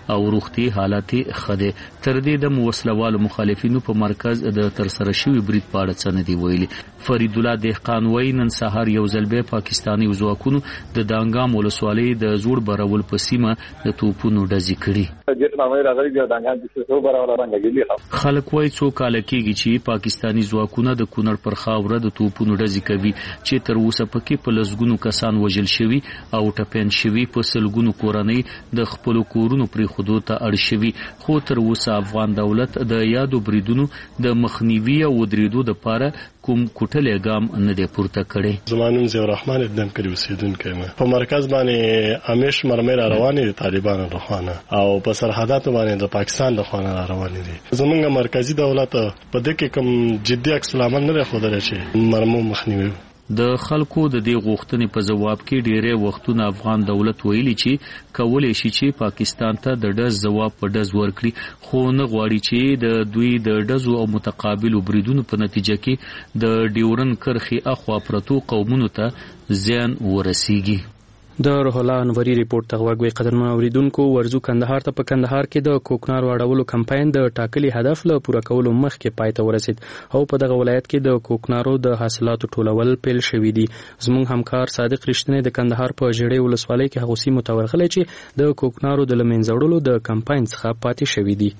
او روغتي حالت خده. تر دې د وسلوالو مخالفینو په مرکز د ترسره شوی برید په اړه څه نه دی ویلي. فرید الله دهقان وایي نن سهار یو ځل بیا پاکستاني ځواکونو د دانګام ولسوالۍ د زوړ برول په سیمه د توپونو ډزې کړي. خلک وایي څو کاله کېږي چې پاکستاني ځواکونه د کونړ پر خاوره د توپونو ډزې کوي چې تر اوسه پکې په لسګونو کسان وژل شوي او ټپیان شوي، په سلګونو کورنۍ د خپلو کورونو پرېښودو ته اړ شوي. خو تر اوسه افغان دولت د یادو بریدونو د مخنیوي او ودرېدو دپاره کوم کوټلې ګام نه دی پورته کړی. زمانون زیور رحمان اقدام کړی اوسیدونکی ما په مرکز باندې امیش مرمر روانې دي طالبانو لخوا او په سرحداتو باندې د پاکستان لخوا روانې دي. زمونږ مرکزی دولت په دې کې کوم جدي عکس العمل نه ښودلی چې مرمو مخنیوي. د خلکو د دې غوښتنې په ځواب کې ډېری وختونه افغان دولت ویلي چې کولی شي چې پاکستان ته د ډز ځواب په ډز ورکړي، خو نه غواړي چې د دوی د ډزو او متقابلو بریدونو په نتیجه کې د ډیورن کرښې اخوا پرتو قومونو ته زیان ورسیږي. د روح الله انوري ریپورت ته غوږ وي. قدرمنو اوریدونکو، ورزو کندهار ته په کندهار کې د کوکنارو اړولو کمپاین د ټاکلي هدف له پوره کولو مخکې پای ته ورسید او په دغه ولایت کې د کوکنارو د حاصلاتو ټولول پیل شوي دي. زموږ همکار صادق رښتینی د کندهار په ژړې ولسوالۍ کې هغو سیمو ته ورغلی چې د کوکنارو د له منځه وړلو د کمپاین څخه پاتې شوي دي.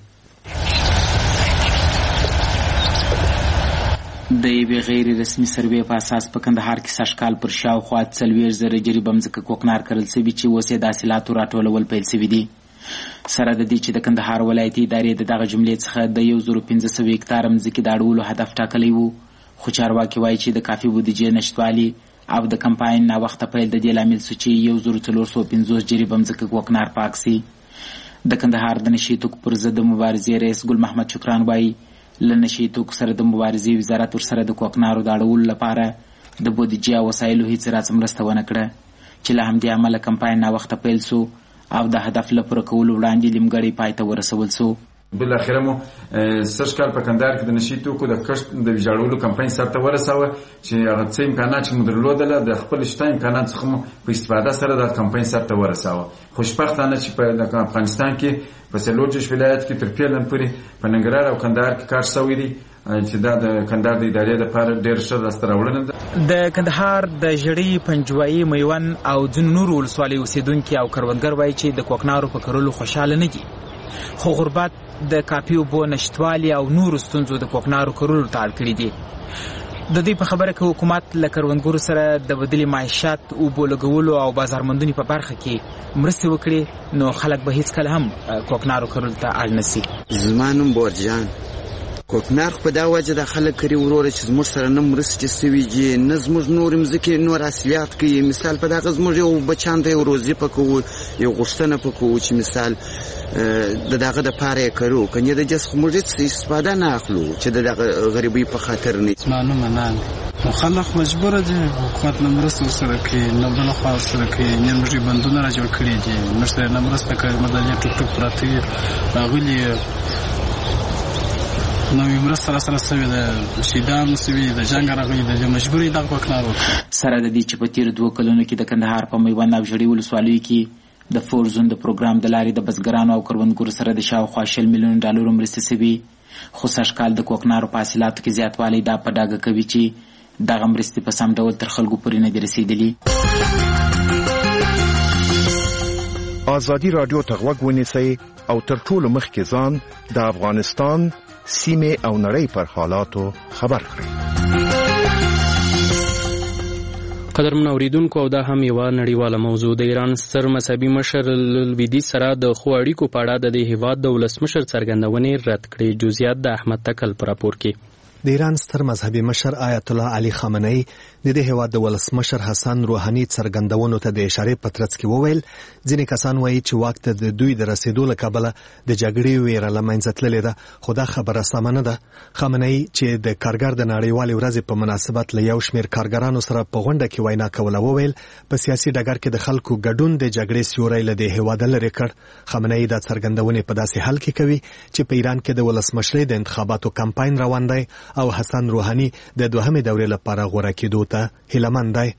د یوې غیر رسمي سروې په اساس په کندهار کې سږکال پر شاوخوا څلوېښت زره جریبه مځکه کوکنار کرل شوي چې اوس یې د حاصلاتو راټولول پیل شوي دي. سره د دې چې د کندهار ولایتي ادارې د دغه جملې څخه د یو زرو پنځه سوه هکتاره مځکې د اړولو هدف ټاکلی و، خو چارواکي وایي چې د کافي بودیجې نشتوالي او د کمپاین ناوخته پیل د دې لامل شو چې یو زرو څلور سوه پنځوس جریبه مځکه کوکنار پاک سي. د کندهار د نشي توکو پر ضد مبارزې رئیس ګل محمد شکران وایي له نشي توکو سره د مبارزې وزارت ورسره د کوکنارو د اړولو لپاره د بودیجې او وسایلو هیڅ راڅه مرسته ونه کړه، چې له همدې امله کمپاین ناوخته پیل سو او د هدف له پوره کولو وړاندې نیمګړی پای ته ورسول سو. بالاخره مو سږ کال په کندهار کې د نشي توکو د کښت د ویجاړولو کمپاین سرته ورساوه چې هغه څه امکانات چې مو درلودله د خپل شته امکانات څخه مو په استفاده سره د کمپاین سرته ورساوه. خوشبختانه چې په افغانستان کې په څلور دېرش ولایت کې تر پیلن پورې په ننګرهار او کندهار کې کار شوی دی چې دا د کندهار د ادارې لپاره ډېر ښه لاسته راوړنه ده. د کندهار د ژړۍ، پنجوایي، میوند او ځینو نورو ولسوالیو اوسېدونکي او کروندګر وایي چې د کوکنارو په کرلو خوشحاله نه دي، خو غربت د کافي اوبو نشتوالي او نورو ستونزو د کوکنارو کرلو ته اړ کړي دي. د دې په خبره کې حکومت له کروندګرو سره د بدیل معیشت، اوبو لګولو او بازارموندنې په برخه کې مرستې وکړي، نو خلک به هیڅکله هم کوکنارو کرلو ته اړ نه سي. زما نوم بورجان. کوکنار خو په دا وجه د خلک کري وروره چې زموږ سره نه مرستې سوي دي، نه زموږ نورې مځکې نور حاصلات کوي. مثال په دغه زموږ یو بچیانو ته یو روزي په کوو، یو غوښتنه په کوو چې مثال د دغه دپاره یې کرو، که نه د دې څخه موږ هېڅ استفاده نه اخلو چې د دغه غریبۍ په خاطر نه. زما نوم منال. نو خلک مجبوره دي، حکومت نه مرسته ورسره کوي، نه بله خوا ورسره کوي. نن موږ بندونه را جوړ کړي دي، موږ سره نه مرسته کوي. مدلې ټوک ټوک پراته وي راغلي، نو مرسته راسره سوي ده، شهیدان سوي د جنګ راغلي د مجبوري دغه کوکنار وکړي. سره د دې چې په تېرو دوو کلونو کې د کندهار په میوند او ژړۍ ولسوالیو کې د فور زون د پروګرام د لارې د بزګرانو او کروندګرو سره د شاوخوا شل میلیون ډالرو مرستې سوي، خو سږ کال د کوکنارو په حاصلاتو کې زیاتوالی دا په ډاګه کوي چې دغه مرستې په سم ډول تر خلکو پورې نه دي رسېدلي. ازادي راډیو ته غوږ ونیسئ او تر ټولو مخکې ځان د افغانستان، سیمې او نړۍ پر حالاتو خبر کړئ. قدرمنو اوریدونکو، او دا هم یوه نړیواله موضوع. د ایران ستر مذهبي مشر لویدیځ سره د ښو اړیکو په اړه د دې هیواد د ولسمشر څرګندونې رد کړې. جزئیات د احمد تکل په راپور کې. د ایران ستر مذهبي مشر آیت الله علي خامنه‌ای د دې هیواد د ولسمشر حسن روحاني څرګندونو ته د اشارې په ترڅ کې وویل ځینې کسان وایي چې واک ته د دوی د رسیدو له کبله د جګړې ویره له منځه تللې ده، خو دا خبره سمه نه ده. خامنه‌ای چې د کارګر د نړیوالې ورځې په مناسبت له یو شمېر کارګرانو سره په غونډه کې وینا کوله وویل په سیاسي ډګر کې د خلکو ګډون د جګړې سیوری له دې هیواده لرې کړ. خامنه‌ای دا څرګندونې په داسې حال کې کوي چې په ایران کې د ولسمشرۍ د انتخاباتو کمپاین روان دی او حسن روحاني د دوهمې دورې لپاره غوره کېدو ته هیله مند دی.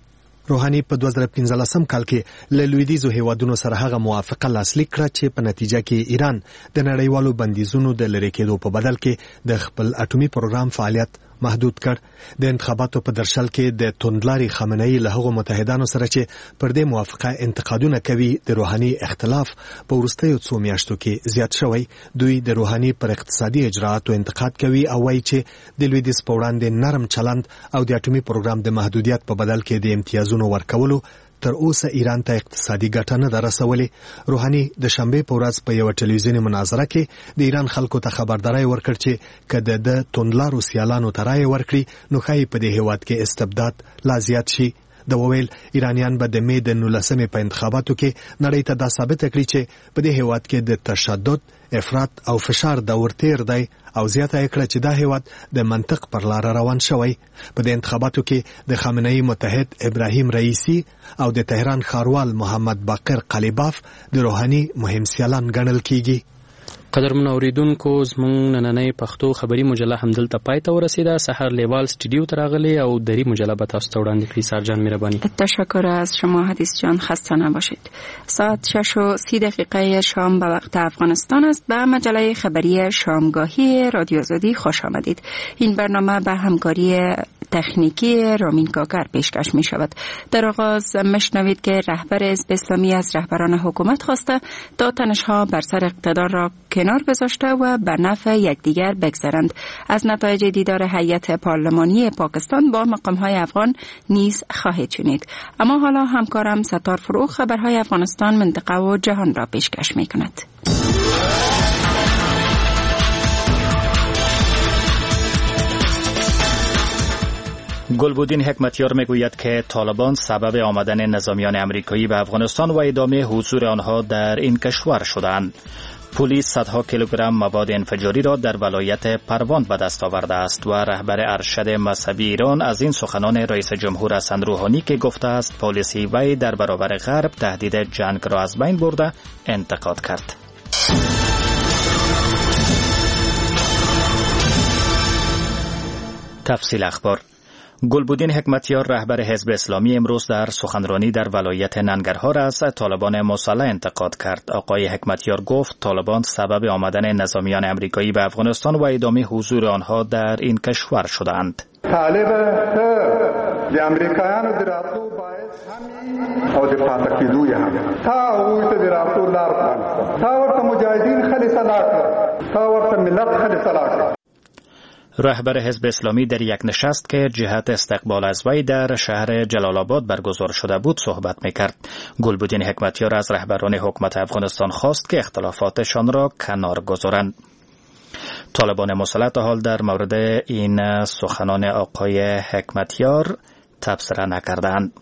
روحاني په دوه زره پنځلسم کال کې له لویدیځو هیوادونو سره هغه موافقه لاسلیک کړه چې په نتیجه کې ایران د نړیوالو بندیزونو د لرې کېدو په بدل کې د خپل اټومي پروګرام فعالیت محدود کړ. د انتخاباتو په درشل کې د توندلاري خامنه‌ای له هغو متحدانو سره چې پر دې موافقه انتقادونه کوي د روحاني اختلاف په وروستیو څو میاشتو کې زیات شوی. دوی د روحاني پر اقتصادي اجراءاتو انتقاد کوي او وایي چې د لویدیځ په وړاندې نرم چلند او د اټومي پروګرام د محدودیت په بدل کې د امتیازونو ورکولو تر اوسه ایران ته اقتصادي ګټه نه ده رسولې. روحاني د شنبې په ورځ په یوه ټلویزیوني مناظره کې د ایران خلکو ته خبرداری ورکړ چې که د توندلارو سیالانو ته رایې ورکړي نو ښایي په دې هیواد کې استبداد لا زیات شي. د وویل ایرانیان به د مې د نولسمې په انتخاباتو کې نړۍ ته دا ثابته کړي چې په دې هیواد کې د تشدد، افراط او فشار دور تیر دی او زیاته یې کړه چې دا هیواد د منطق پر لار روان شوی. په دې انتخاباتو کې د خامنه‌ای متحد ابراهیم رئیسی او د تهران ښاروال محمد باقر قلیباف د روحاني مهم سیالان ګڼل کیږي. قدرمن اوریدونکو زموږ نننۍ پښتو خبری مجله همدلته پای ته ورسیده. سحر لیوال استودیو ته راغلی او دری مجله به تاسو ته وړاندې کړي. سرجان مهرباني. تشکر از شما حدیث جان، خسته نباشید. ساعت شش و سی دقیقه شام به وقت افغانستان است. به مجله خبری شامگاهی رادیو آزادی خوش آمدید. این برنامه به همکاری تکنیکی رامین کاکر پیشکش می شود. در آغاز مشنوید که رهبر حزب اسلامی از رهبران حکومت خواسته تا تنش‌ها بر سر اقتدار را کنار گذاشته و بر نفع یکدیگر بگذرند. از نتایج دیدار هیئت پارلمانی پاکستان با مقام‌های افغان نیز خواهید شنید. اما حالا همکارم ستار فروغ خبرهای افغانستان، منطقه و جهان را پیشکش می کند. گلبودین حکمتیار میگوید که طالبان سبب آمدن نظامیان امریکایی به افغانستان و ادامه حضور آنها در این کشور شدند. پلیس صدها کیلوگرم مواد انفجاری را در ولایت پروان به دست آورده است و رهبر ارشد مذهبی ایران از این سخنان رئیس جمهور حسن روحانی که گفته است پالیسی وی در برابر غرب تهدید جنگ را از بین برده انتقاد کرد. تفصیل اخبار. گلبودین حکمتیار رهبر حزب اسلامی امروز در سخنرانی در ولایت ننگرهار از طالبان مسلح انتقاد کرد. آقای حکمتیار گفت طالبان سبب آمدن نظامیان امریکایی به افغانستان و ادامه حضور آنها در این کشور شدند. طالب د امریکایانو د راتلو باعث هم او د پاتې کېدو یې هم تا هغوی ته د راتلو لار پرانیسته، تا ورته مجاهدین خلیصه لا کړه، تا ورته ملت خلیصه لا کړه. رهبر حزب اسلامی در یک نشست که جهت استقبال از وی در شهر جلال آباد برگزار شده بود صحبت میکرد. گلبودین حکمتیار از رهبران حکومت افغانستان خواست که اختلافاتشان را کنار گذارند. طالبان مسلح تا حال در مورد این سخنان آقای حکمتیار تبصره نکردند.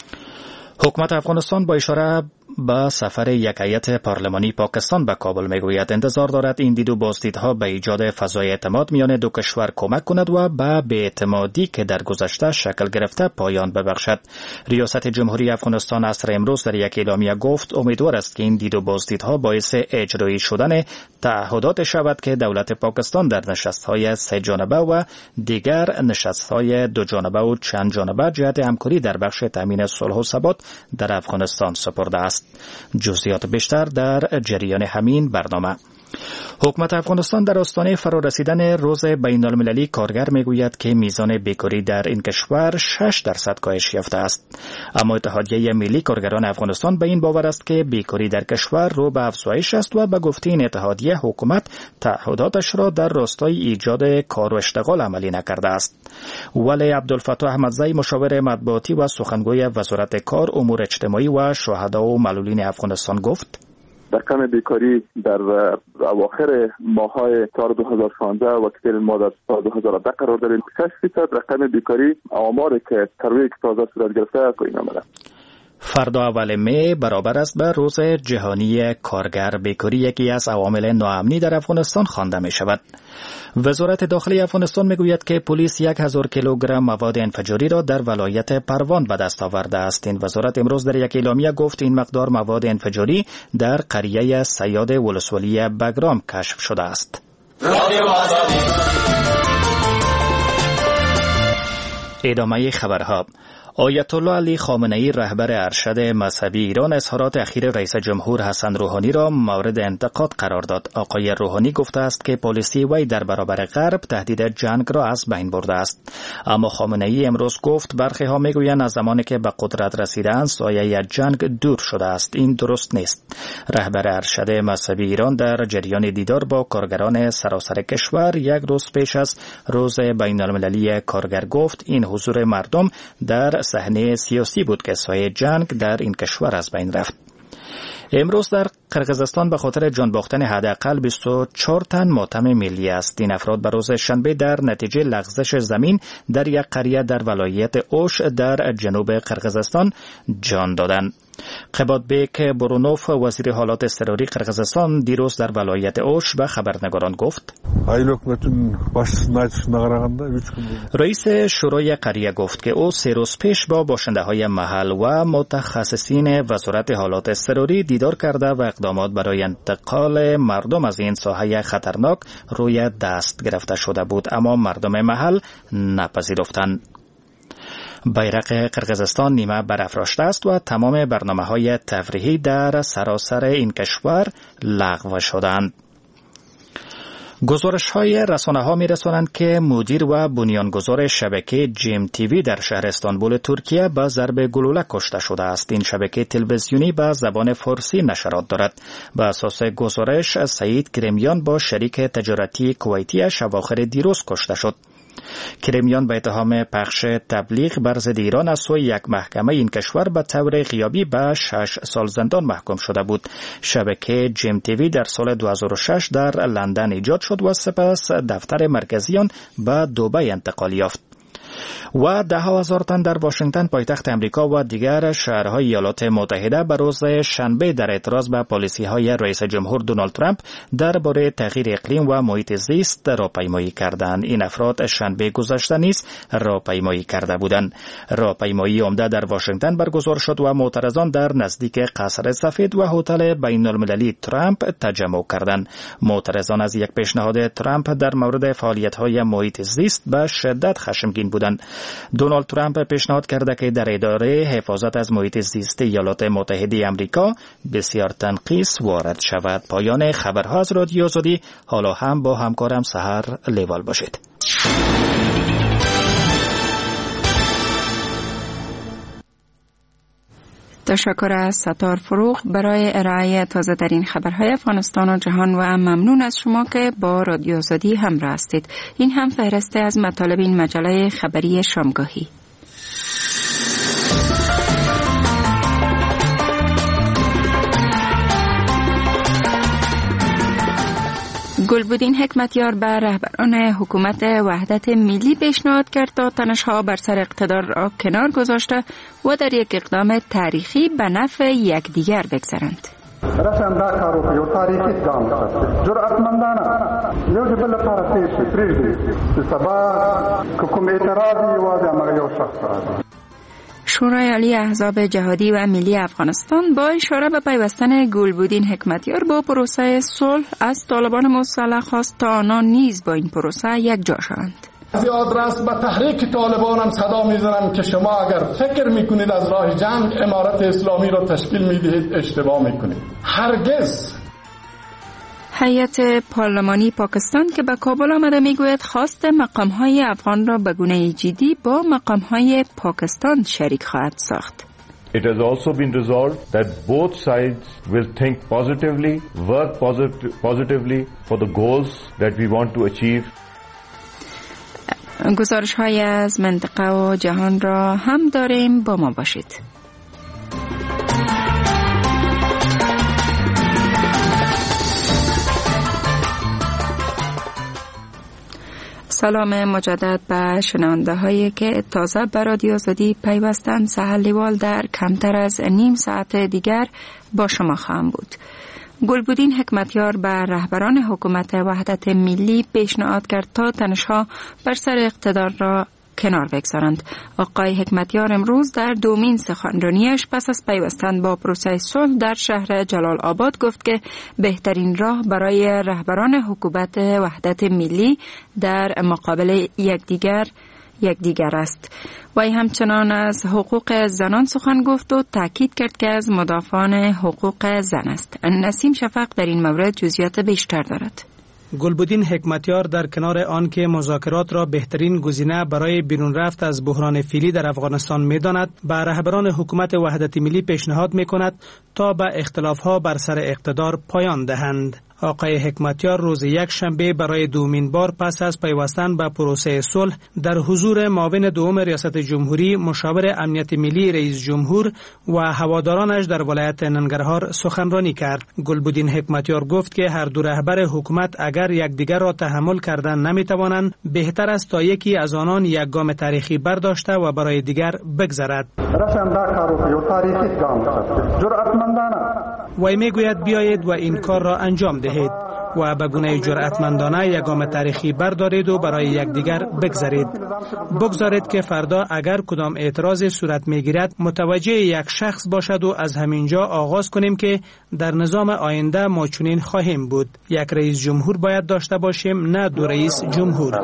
حکومت افغانستان با اشاره با سفر یک هیئت پارلمانی پاکستان به کابل میگوید انتظار دارد این دید و بازدیدها به ایجاد فضای اعتماد میان دو کشور کمک کند و به بی‌اعتمادی که در گذشته شکل گرفته پایان ببخشد. ریاست جمهوری افغانستان عصر امروز در یک اعلامیه گفت امیدوار است که این دید و بازدیدها باعث اجرایی شدن تعهدات شود که دولت پاکستان در نشست‌های سه جانبه و دیگر نشست‌های دو جانبه و چند جانبه جهت همکاری در بخش تامین صلح و ثبات در افغانستان سپرده است. جزئیات بیشتر در جریان همین برنامه. حکومت افغانستان در آستانه فرارسیدن روز بین المللی کارگر میگوید که میزان بیکاری در این کشور شش درصد کاهش یافته است. اما اتحادیه ملی کارگران افغانستان به این باور است که بیکاری در کشور رو به افزایش است و به گفته این اتحادیه حکومت تعهداتش را در راستای ایجاد کار و اشتغال عملی نکرده است. ولی عبدالفتاح احمدزی مشاور مطبوعاتی و سخنگوی وزارت کار، امور اجتماعی و شهدا و معلولین افغانستان گفت رقم بیکاری در اواخر ماه‌های سال دو هزار و شانزده و اکتبر ماه در سال دو هزار و هفده قرار داریم. شش فیصد رقم بیکاری آماری که ترویج تازه صورت گرفته پایین آمده. فردا اول می برابر است به روز جهانی کارگر. بیکاری یکی از عوامل ناامنی در افغانستان خوانده می شود. وزارت داخلی افغانستان می گوید که پلیس یک هزار کیلوگرم مواد انفجاری را در ولایت پروان به دست آورده است. این وزارت امروز در یک اعلامیه گفت این مقدار مواد انفجاری در قریه سیاد ولسوالی بگرام کشف شده است. ادامه خبرها. آیت الله علی خامنه ای رهبر ارشد مذهبی ایران اظهارات اخیر رئیس جمهور حسن روحانی را مورد انتقاد قرار داد. آقای روحانی گفته است که پالیسی وی در برابر غرب تهدید جنگ را از بین برده است. اما خامنه ای امروز گفت برخی ها میگویند از زمانی که به قدرت رسیدند سایه جنگ دور شده است. این درست نیست. رهبر ارشد مذهبی ایران در جریان دیدار با کارگران سراسر کشور یک روز پیش از روز بین المللی کارگر گفت این حضور مردم در صحنه سیاسی بود که سایه جنگ در این کشور از بین رفت. امروز در قرقیزستان به خاطر جان باختن حداقل بیست و چهار تن ماتم ملی است. این افراد به روز شنبه در نتیجه لغزش زمین در یک قریه در ولایت اوش در جنوب قرقیزستان جان دادند. قبادبک برونوف وزیر حالات اضطراری قرقیزستان دیروز در ولایت اوش به خبرنگاران گفت رئیس شورای قریه گفت که او سه روز پیش با باشنده های محل و متخصصین وزارت حالات اضطراری دیدار کرده و اقدامات برای انتقال مردم از این ساحه خطرناک روی دست گرفته شده بود، اما مردم محل نپذیرفتند. بیرق قرقیزستان نیمه برافراشته است و تمام برنامه‌های تفریحی در سراسر این کشور لغو شدند. گزارش‌های رسانه‌ها می‌رسانند که مدیر و بنیانگذار شبکه جیم تیوی در شهر استانبول ترکیه با ضرب گلوله کشته شده است. این شبکه تلویزیونی به زبان فارسی نشرات دارد. به اساس گزارش سعید کرمیان با شریک تجارتی کویتی‌اش اواخر دیروز کشته شد. کرمیان به اتهام پخش تبلیغ بر ضد ایران از سوی یک محکمه این کشور به طور غیابی به شش سال زندان محکوم شده بود. شبکه جیم تیوی در سال دو هزار و شش در لندن ایجاد شد و سپس دفتر مرکزی آن به دبی انتقال یافت. و ده هزار تن در واشنگتن پایتخت امریکا و دیگر شهرهای ایالات متحده به روز شنبه در اعتراض به پالیسی‌های رئیس جمهور دونالد ترامپ درباره تغییر اقلیم و محیط زیست راهپیمایی کردند. این افراد شنبه گذشته نیز راهپیمایی کرده بودند. راهپیمایی عمده در واشنگتن برگزار شد و معترضان در نزدیک قصر سفید و هتل بین المللی ترامپ تجمع کردند. معترضان از یک پیشنهاد ترامپ در مورد فعالیت‌های محیط زیست به شدت خشمگین بودند. دونالد ترامپ پیشنهاد کرده که در اداره حفاظت از محیط زیست ایالات متحده آمریکا بسیار تنقیص وارد شود. پایان خبرها از رادیو آزادی. حالا هم با همکارم سحر لیوال باشید. تشکر از ستار فروغ برای ارائه تازه ترین خبرهای افغانستان و جهان و ممنون از شما که با رادیو آزادی همراه هستید. این هم فهرسته از مطالب این مجله خبری شامگاهی. گلبدین حکمتیار به رهبران حکومت وحدت ملی پیشنهاد کرد تا تنش‌ها بر سر اقتدار را کنار گذاشته و در یک اقدام تاریخی به نفع یکدیگر بگذرند. رسم دا کارو په یو تاریخي ګام سره جرأتمندانه یو د بل لپاره تېر پرېږدي چې سبا که کوم اعتراض یې یوازې همغه یو شخص راځي. شورای عالی احزاب جهادی و ملی افغانستان با اشاره به پیوستن گلبدین حکمتیار با پروسه صلح از طالبان مسلح خواست تا آنان نیز با این پروسه یک جا شوند. زیاد راست به تحریک طالبان هم صدا میزنم که شما اگر فکر میکنید از راه جنگ امارت اسلامی را تشکیل میدهید اشتباه میکنید. هرگز. هیئت پارلمانی پاکستان که به کابل آمده میگوید خواست مقام‌های افغان را به گونه جدی با مقام‌های پاکستان شریک خواهد ساخت. It has also been resolved that both sides will think positively, work posit- positively for the goals that we want to achieve. گزارش های از منطقه و جهان را هم داریم، با ما باشید. سلام مجدد به شنونده هایی که تازه به رادیو آزادی پیوستند. سحر لیوال در کمتر از نیم ساعت دیگر با شما خواهم بود. گلبدین حکمتیار به رهبران حکومت وحدت ملی پیشنهاد کرد تا تنش‌ها بر سر اقتدار را کنار بگذارند. آقای حکمتیار امروز در دومین سخنرانیش پس از پیوستن با پروسه صلح در شهر جلال آباد گفت که بهترین راه برای رهبران حکومت وحدت ملی در مقابل یکدیگر یکدیگر است. وی همچنان از حقوق زنان سخن گفت و تاکید کرد که از مدافعان حقوق زن است. نسیم شفق در این مورد جزئیات بیشتر دارد. گلبدین حکمتیار در کنار آنکه مذاکرات را بهترین گزینه برای بیرون رفت از بحران فعلی در افغانستان می‌داند، به رهبران حکومت وحدت ملی پیشنهاد می‌کند تا به اختلاف‌ها بر سر اقتدار پایان دهند. آقای حکمتیار روز یک شنبه برای دومین بار پس از پیوستن به پروسه صلح در حضور معاون دوم ریاست جمهوری، مشاور امنیت ملی رئیس جمهور و هوادارانش در ولایت ننگرهار سخنرانی کرد. گلبدین حکمتیار گفت که هر دو رهبر حکومت اگر یکدیگر را تحمل کردن نمیتوانند، بهتر است تا یکی از آنان یک گام تاریخی برداشته و برای دیگر بگذرد. وی میگوید بیایید و این کار را انجام دهید و به گونه جرأتمندانه یک گام تاریخی بردارید و برای یکدیگر بگذارید. بگذارید که فردا اگر کدام اعتراضی صورت میگیرد متوجه یک شخص باشد و از همینجا آغاز کنیم که در نظام آینده ما چنین خواهیم بود. یک رئیس جمهور باید داشته باشیم، نه دو رئیس جمهور.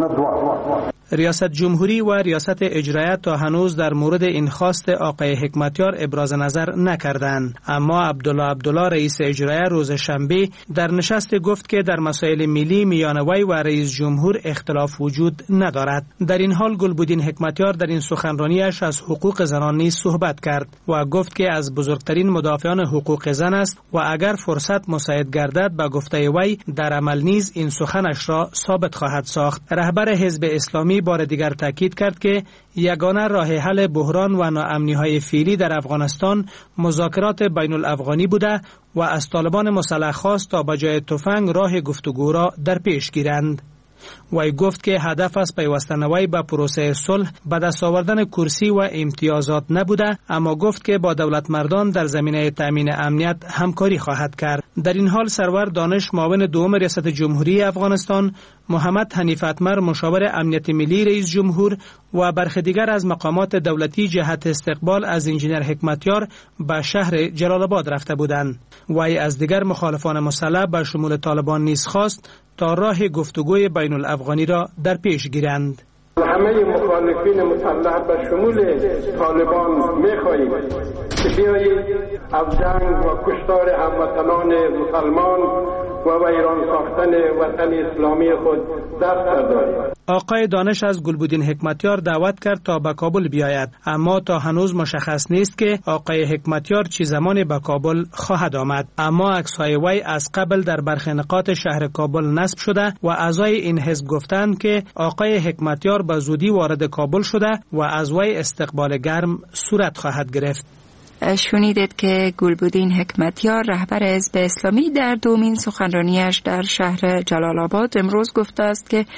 ریاست جمهوری و ریاست اجرایه تا هنوز در مورد این خواست آقای حکمتیار ابراز نظر نکردند، اما عبدالله عبدالله رئیس اجرایه روز شنبه در نشست گفت که در مسائل ملی میان وی و رئیس جمهور اختلاف وجود ندارد. در این حال گلبدین حکمتیار در این سخنرانیش از حقوق زنان نیز صحبت کرد و گفت که از بزرگترین مدافعان حقوق زن است و اگر فرصت مساعد گردد به گفته وی در عمل نیز این سخنش را ثابت خواهد ساخت. رهبر حزب اسلامی بار دیگر تاکید کرد که یگانه راه حل بحران و ناامنی‌های فعلی در افغانستان مذاکرات بین الافغانی بوده و از طالبان مسلح خواست تا به جای تفنگ راه گفتگو را در پیش گیرند. وی گفت که هدف از پیوستن وی به پروسه صلح به دست آوردن کرسی و امتیازات نبوده، اما گفت که با دولت مردان در زمینه تامین امنیت همکاری خواهد کرد. در این حال سرور دانش معاون دوم ریاست جمهوری افغانستان، محمد حنیف اتمر مشاور امنیت ملی رئیس جمهور و برخی دیگر از مقامات دولتی جهت استقبال از انجینر حکمتیار به شهر جلال آباد رفته بودند. وی از دیگر مخالفان مسلح به شمول طالبان نیز خواست تا راه گفتگوی بین الافغانی را در پیش گیرند. همه مخالفین مسلح به شمول طالبان می‌خواهیم که بیایید از جنگ و کشتار هموطنان مسلمان و ویران ساختن وطن اسلامی خود دست برداریم. آقای دانش از گلبدین حکمتیار دعوت کرد تا به کابل بیاید، اما تا هنوز مشخص نیست که آقای حکمتیار چه زمانی به کابل خواهد آمد. اما عکس‌های وی از قبل در برخی نقاط شهر کابل نصب شده و اعضای این حزب گفتند که آقای حکمتیار به زودی وارد کابل شده و از وی استقبال گرم صورت خواهد گرفت. شنیدید که گلبدین حکمتیار رهبر حزب اسلامی در دومین سخنرانیش در شهر جلال آباد امروز گفته است که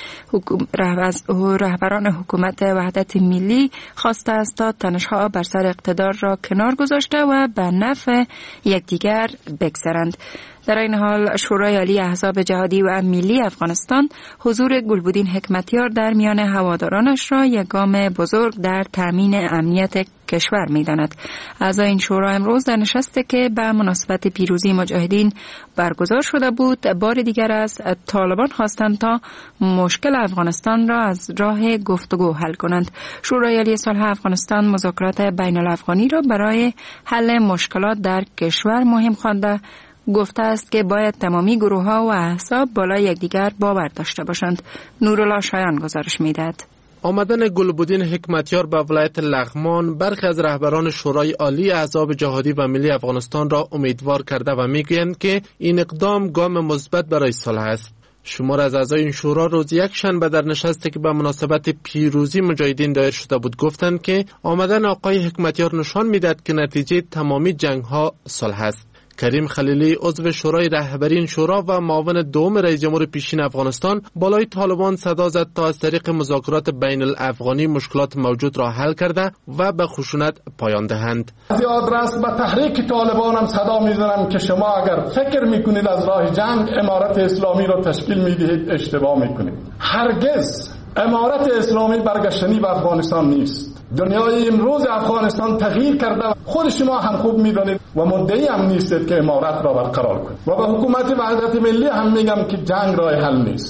رهبران حکومت وحدت ملی خواسته است تا تنش‌ها بر سر اقتدار را کنار گذاشته و به نفع یکدیگر بگذرند. در این حال شورای عالی احزاب جهادی و ملی افغانستان حضور گلبدین حکمتیار در میان هوادارانش را یک گام بزرگ در تامین امنیت کشور می‌داند. اعضای این شورا امروز در نشستی که به مناسبت پیروزی مجاهدین برگزار شده بود بار دیگر از طالبان خواستند تا مشکل افغانستان را از راه گفتگو حل کنند. شورای عالی صلح افغانستان مذاکرات بین الافغانی را برای حل مشکلات در کشور مهم خوانده گفته است که باید تمامی گروه ها و احزاب بالای یکدیگر باور داشته باشند. نورالله شایان گزارش میدهد. آمدن گلبدین حکمتیار به ولایت لغمان برخی از رهبران شورای عالی احزاب جهادی و ملی افغانستان را امیدوار کرده و میگویند که این اقدام گام مثبت برای صلح است. شمار از اعضای این شورا روز یک شنبه در نشستی که به مناسبت پیروزی مجاهدین دایر شده بود گفتند که آمدن آقای حکمتیار نشان میدهد که نتیجه تمامی جنگ ها صلح است. کریم خلیلی عضو شورای رهبری این شورا و معاون دوم رئیس جمهور پیشین افغانستان بالای طالبان صدا زد تا از طریق مذاکرات بین الافغانی مشکلات موجود را حل کرده و به خشونت پایان دهند. زیاد راست به تحریک طالبان هم صدا میزنم که شما اگر فکر میکنید از راه جنگ امارت اسلامی را تشکیل میدهید اشتباه میکنید. هرگز امارت اسلامی برگشتنی به افغانستان نیست. دنیای امروز افغانستان تغییر کرده، خود شما هم خوب میدانید و مدعی هم نیستید که امارت را برقرار کنید و به حکومت وحدت ملی هم میگم که جنگ راه حل نیست.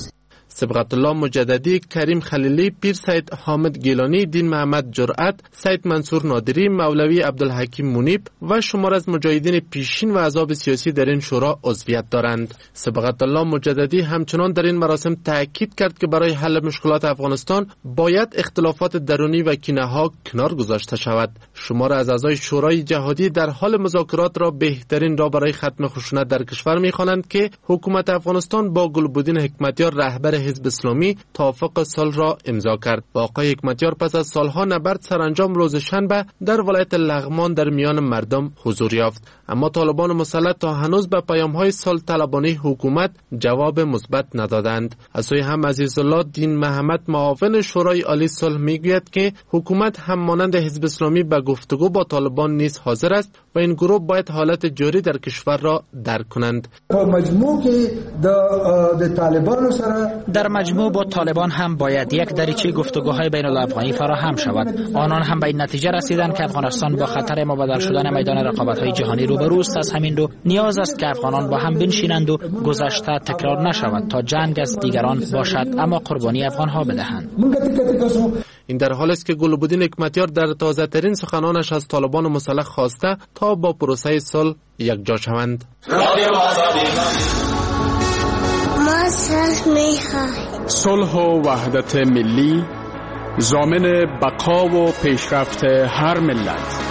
صبغت الله مجددی، کریم خلیلی، پیر سید حامد گیلانی، دین محمد جرأت، سید منصور نادری، مولوی عبدالحکیم منیب و شمار از مجاهدین پیشین و احزاب سیاسی در این شورا عضویت دارند. صبغت الله مجددی همچنان در این مراسم تاکید کرد که برای حل مشکلات افغانستان باید اختلافات درونی و کینه‌ها کنار گذاشته شود. شمار از اعضای شورای جهادی در حال مذاکرات را بهترین راه برای ختم خشونت در کشور می‌خوانند که حکومت افغانستان با گلبدین حکمتیار رهبر حزب اسلامی توافق صلح را امضا کرد. با آقای حکمتیار پس از سالها نبرد سرانجام روز شنبه در ولایت لغمان در میان مردم حضور یافت، اما طالبان مسلط تا هنوز به پیام‌های صلح طلبانه حکومت جواب مثبت ندادند. از سوی هم عزیزالله دین محمد معاون شورای عالی صلح میگوید که حکومت هم مانند حزب اسلامی به گفتگو با طالبان نیز حاضر است و این گروه باید حالت جاری در کشور را درک کنند. در مجموع با طالبان هم باید یک دریچه گفتگوهای بین الافغانی فراهم شود. آنان هم به این نتیجه رسیدند که افغانستان با خطر مبادل شدن میدان رقابت‌های جهانی روبرو است. از همین رو نیاز است که افغانان با هم بنشینند و گذشته تکرار نشود تا جنگ از دیگران باشد اما قربانی افغان‌ها بدهند. این در حال است که گلبدین حکمتیار در تازه ترین سخنانش از طالبان مسلح خواسته تا با پروسه صلح یکجا شوند. صلح و وحدت ملی ضامن بقا و پیشرفت هر ملت.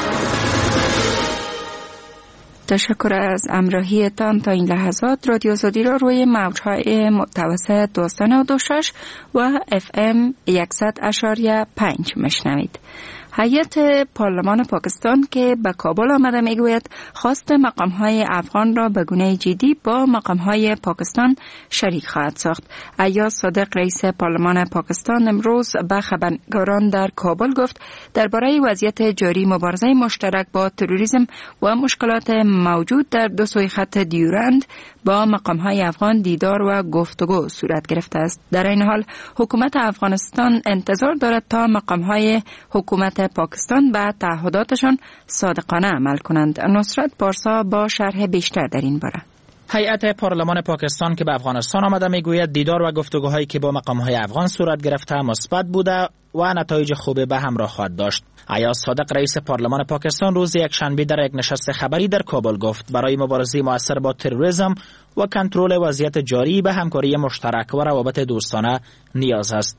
تشکر از همراهیتان تا این لحظات. رادیو آزادی را روی موج‌های متوسط دویست و نود و شش و اف ام صد و پنج میشنوید. هیئت پارلمان پاکستان که به کابل آمده میگوید خواست مقام‌های افغان را به گونه جدی با مقام‌های پاکستان شریک خواهد ساخت. ایاز صادق رئیس پارلمان پاکستان امروز به خبرنگاران در کابل گفت درباره وضعیت جاری مبارزه مشترک با تروریسم و مشکلات موجود در دو سوی خط دیورند با مقام‌های افغان دیدار و گفتگو صورت گرفته است. در این حال حکومت افغانستان انتظار دارد تا مقام‌های حکومت پاکستان به تعهداتشان صادقانه عمل کنند. نصرت پارسا با شرح بیشتر در این باره. هیئت پارلمان پاکستان که به افغانستان آمده میگوید دیدار و گفتگوهایی که با مقام‌های افغان صورت گرفته مثبت بوده و نتایج خوبی به همراه خواهد داشت. ایاز صادق رئیس پارلمان پاکستان روز یکشنبه در یک نشست خبری در کابل گفت برای مبارزه مؤثر با تروریسم و کنترل وضعیت جاری به همکاری مشترک و روابط دوستانه نیاز است.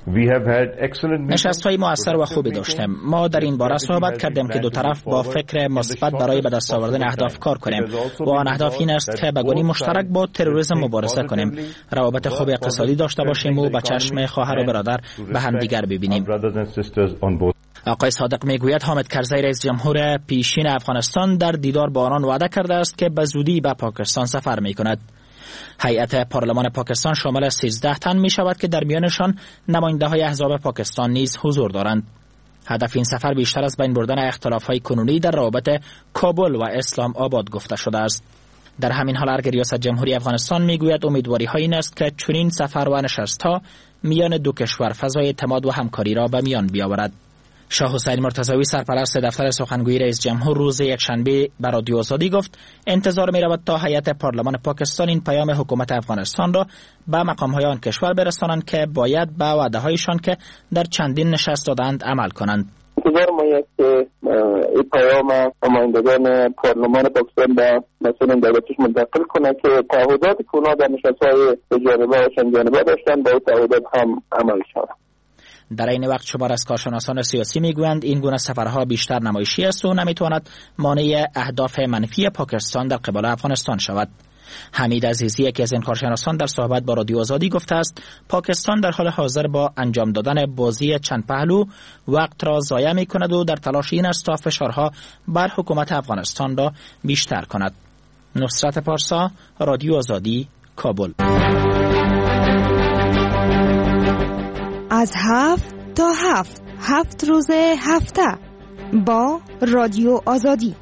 نشست‌های مؤثر و خوبی داشتیم. ما در این باره صحبت کردیم که دو طرف با فکر مثبت برای به دست آوردن اهداف کار کنیم و آن اهداف این است که به گونه مشترک با تروریسم مبارزه کنیم، روابط خوب اقتصادی داشته باشیم و به چشم خواهر و برادر به هم دیگر ببینیم. آقای صادق میگوید حامد کرزی رئیس جمهور پیشین افغانستان در دیدار با آنان وعده کرده است که به زودی به پاکستان سفر می‌کند. هیئت پارلمان پاکستان شامل سیزده تن می شود که در میانشان نماینده های احزاب پاکستان نیز حضور دارند. هدف این سفر بیشتر از بین بردن اختلاف های کنونی در روابط کابل و اسلام آباد گفته شده است. در همین حال ارگ ریاست جمهوری افغانستان می گوید امیدواری ها این است که چنین سفر و نشست ها میان دو کشور فضای اعتماد و همکاری را به میان بیاورد. شاه حسین مرتضوی سرپرست دفتر سخنگوی رئیس جمهور روز یکشنبه به رادیو آزادی گفت انتظار می رود تا هیئت پارلمان پاکستان این پیام حکومت افغانستان را به مقام‌های آن کشور برسانند که باید به وعده‌هایشان که در چندین نشست دادند عمل کنند. انتظار ما است که این پیام نمایندگان پارلمان پاکستان به مسئولین دولتش منتقل کنه که تعهدات که اونا در نشست‌های جانبه و چند جانبه داشتن با این تعهدات هم عمل شود. در این وقت شمار از کارشناسان سیاسی میگویند این گونه سفرها بیشتر نمایشی است و نمیتواند مانع اهداف منفی پاکستان در قبال افغانستان شود. حمید عزیزی یکی از این کارشناسان در صحبت با رادیو آزادی گفته است پاکستان در حال حاضر با انجام دادن بازی چند پهلو وقت را ضایع میکند و در تلاش این است تا فشارها بر حکومت افغانستان را بیشتر کند. نصرت پارسا، رادیو آزادی، کابل. از هفت تا هفت هفت روز هفته با رادیو آزادی.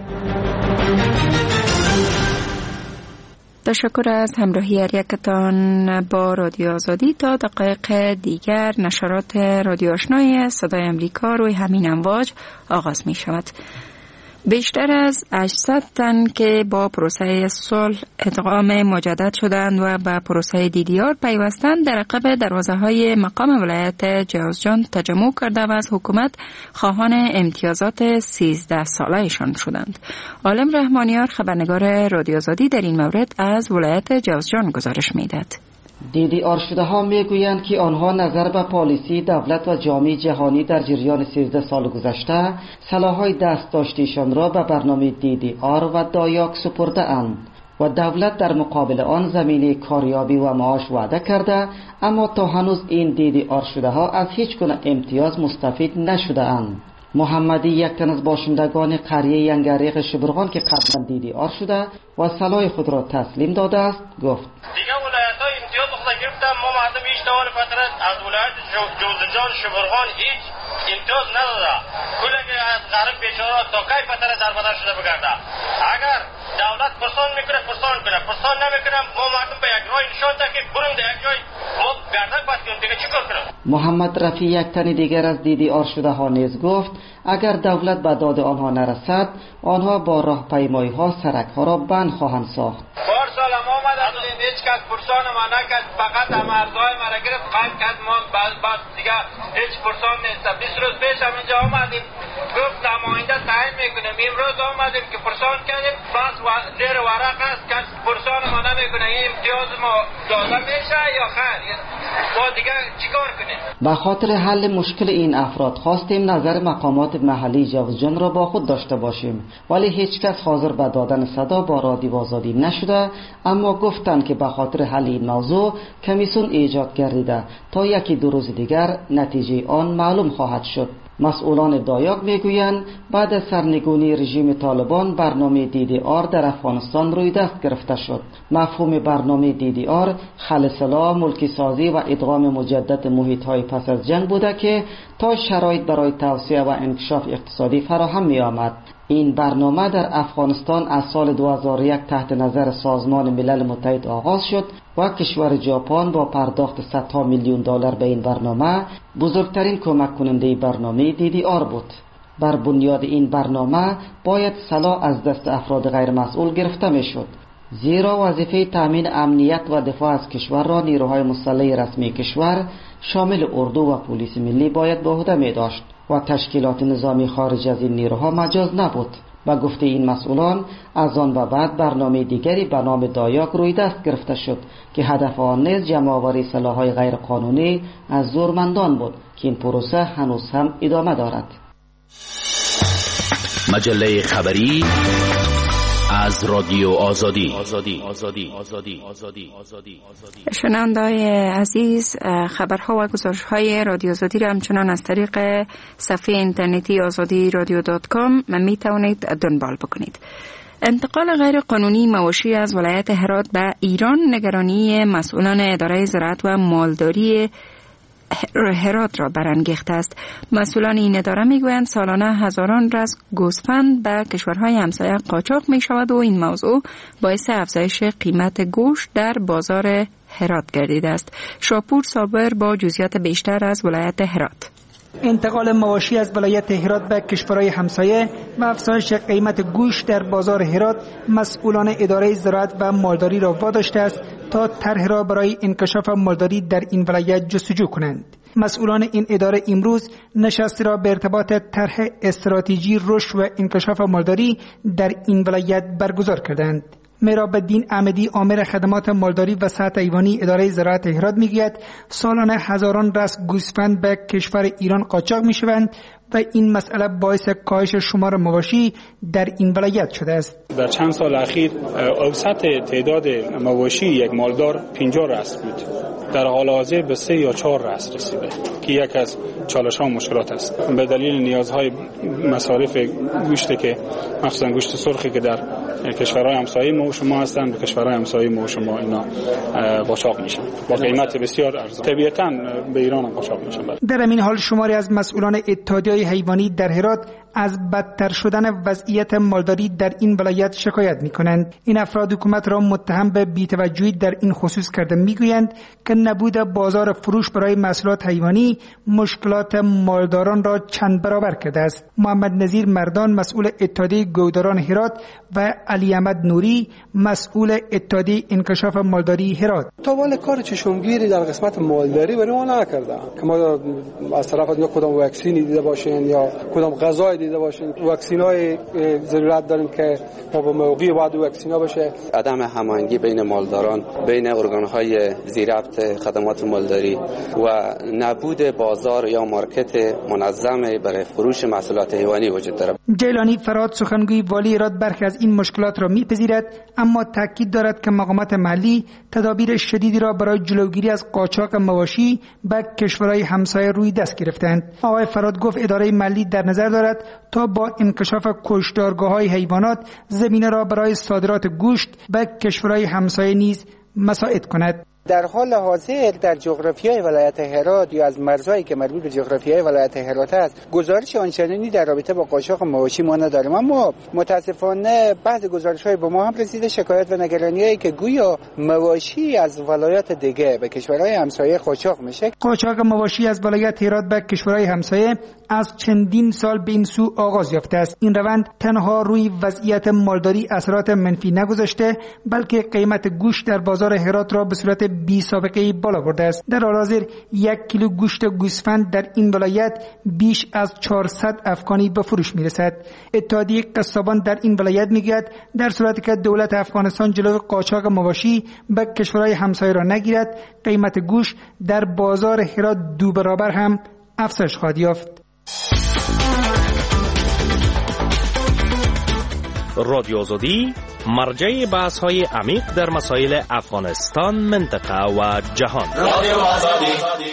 تشکر از همراهی هر یکتان با رادیو آزادی. تا دقایق دیگر نشرات رادیو آشنای صدای امریکا روی همین امواج آغاز می شود. بیشتر از هشتصد تن که با پروسه صلح ادغام مجدد شدند و به پروسه دی دی آر پیوستند در عقب دروازه‌های مقام ولایت جوزجان تجمع کرده و از حکومت خواهان امتیازات سیزده ساله‌شان شدند. عالم رحمانیار خبرنگار رادیو آزادی در این مورد از ولایت جوزجان گزارش می‌دهد. دی دی آر شده ها می گویند که آنها نظر به پالیسی دولت و جامعه جهانی در جریان سیزده سال گذشته سلاح‌های دست داشتیشان را به برنامه دی دی آر و دایاک سپرده اند و دولت در مقابل آن زمینه کاریابی و معاش وعده کرده، اما تا هنوز این دی دی آر شده ها از هیچ گونه امتیاز مستفید نشده اند. محمدی، یک تن از باشندگان قریه ینگریق شبرغان که قبلا دی دی آر شده و سلاح خود را تسلیم داده است، گفت: دیگه ولایت‌های امتیاز خود گرفتم، ما مردم هیچ دوال فترت از ولایت جوزجان شبرغان هیچ امتیاز نداده. کلی که از غرب بیچاره تا کی فترت در بدر شده بگرده. اگر دولت پرسان میکنه پرسان کنه، پرسان نمیکنه ما مردم به یک راه نشان ده که بریم در یک جای ما گردک بس کنیم، دیگه چیکار کنیم؟ محمد رفیع، یک تن دیگر از دی دی آر شده ها نیز گفت اگر دولت به داد آنها نرسد آنها با راهپیمایی ها سرک ها را بند خواهند ساخت. بار سال ما آمدم هیچ کس پرسان ما نکرد، فقط هم ارزهای مرا گرفت قیم کرد، ما بعد بعد دیگه هیچ پرسان نیست. بیست روز پیش هم اینجا آمدیم گفت نماینده تعیین میکنیم، امروز آمدیم که پرسان کردیم بس و زیر ورق است کس پرسان ما نمیکنه، این امتیاز ما داده میشه یا خیر، ما دیگه چیکار کنیم؟ به خاطر حل مشکل این افراد خواستیم نظر مقامات محلی جوزجان را با خود داشته باشیم، ولی هیچ کس حاضر به دادن صدا با رادیو آزادی نشده، اما گفتند که به خاطر حل این موضوع کمیسیون ایجاد گردیده تا یکی دو روز دیگر نتیجه آن معلوم خواهد شد. مسئولان دایاک میگویند بعد از سرنگونی رژیم طالبان برنامه دی دی آر در افغانستان روی دست گرفته شد. مفهوم برنامه دی دی آر خل سلاح، ملکی سازی و ادغام مجدد محیط های پس از جنگ بوده که تا شرایط برای توسعه و انکشاف اقتصادی فراهم می آمد. این برنامه در افغانستان از سال دو هزار و یک تحت نظر سازمان ملل متحد آغاز شد و کشور ژاپن با پرداخت صدها میلیون دلار به این برنامه بزرگترین کمک کننده برنامه دی دی آر بود. بر بنیاد این برنامه باید سلاح از دست افراد غیر مسئول گرفته می شد، زیرا وظیفه تامین امنیت و دفاع از کشور را نیروهای مسلح رسمی کشور شامل اردو و پلیس ملی باید به عهده می داشت و تشکیلات نظامی خارج از این نیروها مجاز نبود. با گفته این مسئولان از آن به بعد برنامه دیگری به نام دایاک روی دست گرفته شد که هدف آن نیز جمع‌آوری سلاح‌های غیر قانونی از زورمندان بود که این پروسه هنوز هم ادامه دارد. مجله خبری از رادیو آزادی. شنونده‌های عزیز، خبرها و گزارش‌های رادیو آزادی را همچنان از طریق صفحه اینترنتی آزادی رادیو دات کام می توانید دنبال بکنید. انتقال غیر قانونی مواشی از ولایت هرات به ایران نگرانی مسئولان اداره زراعت و مالداری هرات را برانگیخته است. مسئولان این اداره میگویند سالانه هزاران رز گوسفند به کشورهای همسایه قاچاق می شود و این موضوع باعث افزایش قیمت گوشت در بازار هرات گردیده است. شاپور صابر با جزئیات بیشتر از ولایت هرات. انتقال مواشی از ولایت هرات به کشورهای همسایه و افزایش قیمت گوشت در بازار هرات مسئولان اداره زراعت و مالداری را واداشته است تا طرح را برای انکشاف مالداری در این ولایت جستجو کنند. مسئولان این اداره امروز نشستی را به ارتباط طرح استراتژی رشد و انکشاف مالداری در این ولایت برگزار کردند. مراب الدین احمدی عامل خدمات مالداری و صحت حیوانی اداره زراعت هرات میگوید سالانه هزاران رأس گوسفند به کشور ایران قاچاق میشوند و این مسئله باعث کاهش شمار مواشی در این ولایت شده است. در چند سال اخیر اوسط تعداد مواشی یک مالدار پنجاه رأس بود، در حال حاضر به سه یا چهار رأس رسیده که یک از چالش‌ها و مشکلات است به دلیل نیازهای مصارف گوشت که مخصوصا گوشت سرخی که در کشورهای همسایه ما و شما هستند به کشورهای همسایه ما و شما اینا قاچاق میشن با قیمت بسیار ارزان، طبیعتاً به ایران هم قاچاق میشن. در این حال شماری از مسئولان اتحادیه حیوانی در هرات از بدتر شدن وضعیت مالداری در این ولایت شکایت می‌کنند. این افراد حکومت را متهم به بی‌توجهی در این خصوص کرده می‌گویند که نبود بازار فروش برای محصولات حیوانی مشکلات مالداران را چند برابر کرده است. محمد نظیر مردان مسئول اتحادیه گوداران هرات و علی احمد نوری مسئول اتحادیه انکشاف مالداری هرات. تا حالا کار چشمگیری در قسمت مالداری برای ما نکردن که ما از طرف یا کدام واکسینی دیده باشین یا کدام غذای دیده باشین. واکسینای ضرورت داریم که ما به موقع بعد واکسینا بشه. عدم هماهنگی بین مالداران، بین ارگان‌های ذی‌ربط خدمات مالداری و نبود بازار یا مارکت منظم برای فروش محصولات حیوانی وجود دارد. جیلانی فراد سخنگوی والی هرات برخی از این مشکلات را می‌پذیرد، اما تاکید دارد که مقامات محلی تدابیر شدیدی را برای جلوگیری از قاچاق مواشی به کشورهای همسایه روی دست گرفتند. آقای فراد گفت اداره محلی در نظر دارد تا با انکشاف کشتارگاه‌های حیوانات زمینه را برای صادرات گوشت به کشورهای همسایه نیز مساعد کند. در حال حاضر در جغرافیای ولایت هرات یا از مرزهایی که مربوط به جغرافیای ولایت هرات است گزارش آنچنانی در رابطه با قاچاق مواشی ما نداریم، اما متاسفانه بعض گزارش‌های به ما هم رسیده شکایت و نگرانی‌هایی که گویا مواشی از ولایات دیگه به کشورهای همسایه قاچاق میشه. قاچاق مواشی از ولایت هرات به کشورهای همسایه از چندین سال به این سو آغاز یافته است. این روند تنها روی وضعیت مالداری اثرات منفی نگذاشته، بلکه قیمت گوشت در بازار هرات را به صورت بی سابقه بالا برده است. در حال حاضر یک کیلو گوشت گوسفند در این ولایت بیش از چهارصد افغانی به فروش میرسد. اتحادیه قصابان در این ولایت میگوید در صورتی که دولت افغانستان جلوی قاچاق مواشی به کشورهای همسایه را نگیرد، قیمت گوشت در بازار هرات دو برابر هم افزایش خواهد یافت. رادیو آزادی مرجع بحث های عمیق در مسائل افغانستان، منطقه و جهان. رادیو آزادی.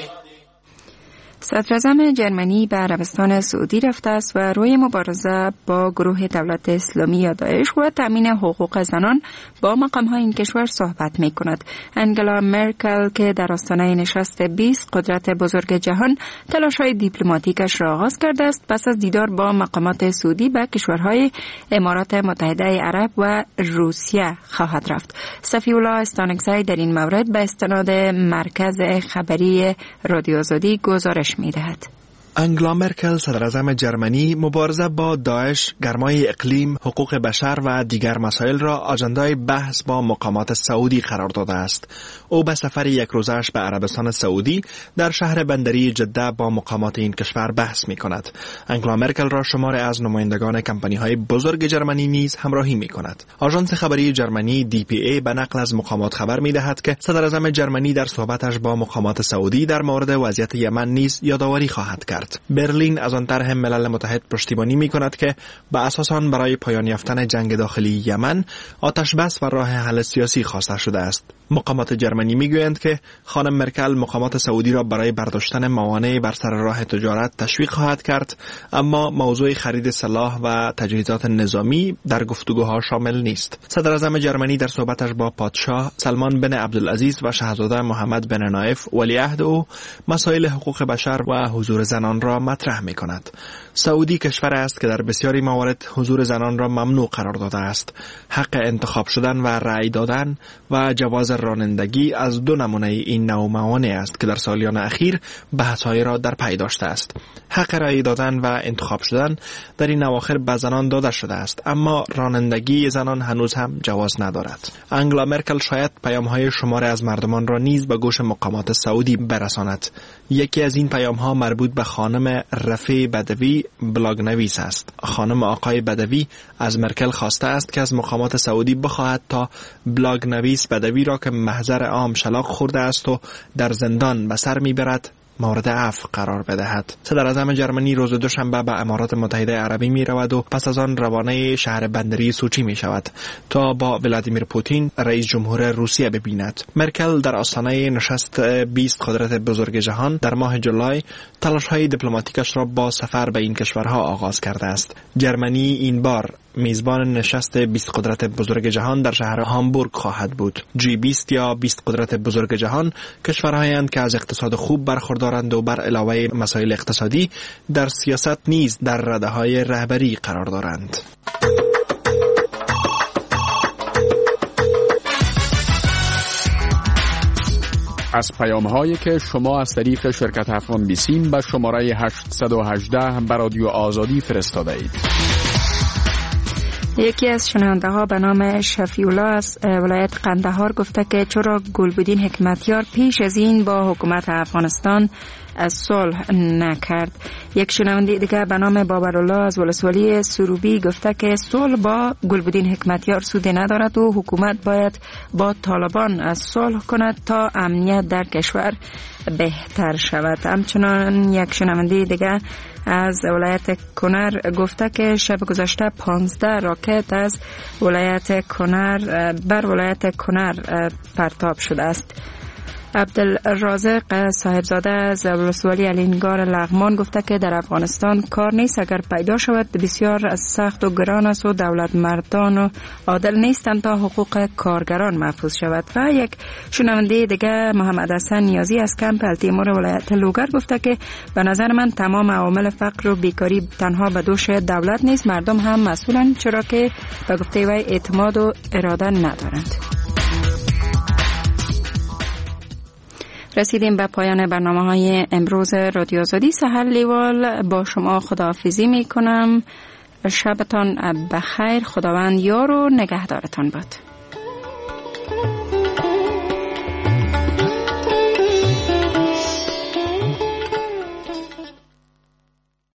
صدراعظم جرمنی به عربستان سعودی رفته است و روی مبارزه با گروه دولت اسلامی یا داعش و تامین حقوق زنان با مقام‌های این کشور صحبت می‌کند. انگلا مرکل که در آستانه نشست بیست قدرت بزرگ جهان تلاش‌های دیپلماتیکش را آغاز کرده است، پس از دیدار با مقامات سعودی به کشورهای امارات متحده عرب و روسیه خواهد رفت. صفی الله استانکزی در این مورد به استناد مرکز خبری رادیو آزادی گزارش می‌دهد. انگلا مرکل صدراعظم جرمنی مبارزه با داعش، گرمای اقلیم، حقوق بشر و دیگر مسائل را آجندای بحث با مقامات سعودی قرار داده است. او به سفر یک روزش به عربستان سعودی در شهر بندری جده با مقامات این کشور بحث می کند. انگلا مرکل را شمار از نمایندگان کمپانی های بزرگ جرمنی نیز همراهی می کند. آژانس خبری جرمنی دی پی ای به نقل از مقامات خبر می دهد که صدراعظم جرمنی در صحبتش با مقامات سعودی در مورد وضعیت یمن نیز یادآوری خواهد کرد. برلین از آن طرح ملل متحد پشتیبانی می کند که به اساس آن برای پایان یافتن جنگ داخلی یمن آتش بس و راه حل سیاسی خواسته شده است. مقامات جرمنی می گویند که خانم مرکل مقامات سعودی را برای برداشتن موانع بر سر راه تجارت تشویق خواهد کرد، اما موضوع خرید سلاح و تجهیزات نظامی در گفتگوها شامل نیست. صدراعظم جرمنی در صحبتش با پادشاه سلمان بن عبدالعزیز و شاهزاده محمد بن نایف ولیعهد او مسائل حقوق بشر و حضور زنان را مطرح می کند. سعودی کشور است که در بسیاری موارد حضور زنان را ممنوع قرار داده است. حق انتخاب شدن و رأی دادن و جواز رانندگی از دو نمونه این نوع موانع است که در سالیان اخیر بحث‌های را در پی داشته است. حق رأی دادن و انتخاب شدن در این اواخر به زنان داده شده است، اما رانندگی زنان هنوز هم جواز ندارد. انگلا مرکل شاید پیام‌های شماری از مردمان را نیز به گوش مقامات سعودی برساند. یکی از این پیام‌ها مربوط به خانم رفیع بدوی بلاگ نویس است. خانم آقای بدوی از مرکل خواسته است که از مقامات سعودی بخواهد تا بلاگ نویس بدوی را که محضر عام شلاق خورده است و در زندان به سر میبرد مورد عفو قرار بدهد. صدراعظم جرمنی روز دوشنبه به امارات متحده عربی می رود و پس از آن روانه شهر بندری سوچی می شود تا با ولادیمیر پوتین رئیس جمهور روسیه ببیند. مرکل در آستانه نشست بیست قدرت بزرگ جهان در ماه جولای تلاش‌های دیپلماتیکش را با سفر به این کشورها آغاز کرده است. جرمنی این بار میزبان نشست بیست قدرت بزرگ جهان در شهر هامبورگ خواهد بود. جی بیست یا بیست قدرت بزرگ جهان کشورهایند که از اقتصاد خوب برخوردار دارند و بر علاوه مسائل اقتصادی در سیاست نیز در رده‌های رهبری قرار دارند. از پیام‌هایی که شما از طریق شرکت افغان بیسیم به شماره هشت یک هشت به رادیو آزادی فرستاده اید. یکی از شنونده ها به نام شفیولا از ولایت قندهار گفته که چرا گلبدین حکمتیار پیش از این با حکومت افغانستان از صلح نکرد. یک شنونده دیگه به نام بابرالله از ولسوالی سروبی گفته که صلح با گلبدین حکمتیار سودی ندارد و حکومت باید با طالبان از صلح کند تا امنیت در کشور بهتر شود. همچنان یک شنونده دیگه از ولایت کنر گفته که شب گذشته پانزده راکت از ولایت کنر بر ولایت کنر پرتاب شده است. عبدالرازق صاحبزاده از ولسوالی علینگار لغمان گفته که در افغانستان کار نیست، اگر پیدا شود بسیار سخت و گران است و دولت مردان و عادل نیستند تا حقوق کارگران محفوظ شود. و یک شنونده دیگه محمد حسن نیازی از کمپ التیمور ولایت لوگر گفته که به نظر من تمام عوامل فقر و بیکاری تنها به دوش دولت نیست، مردم هم مسئولند، چرا که به گفته وی اعتماد و اراده ندارند. رسیدیم به پایان برنامه های امروز رادیو آزادی. سحر لیوال با شما خداحافظی می کنم. شبتان بخیر. خداوند یار و نگهدارتان باد.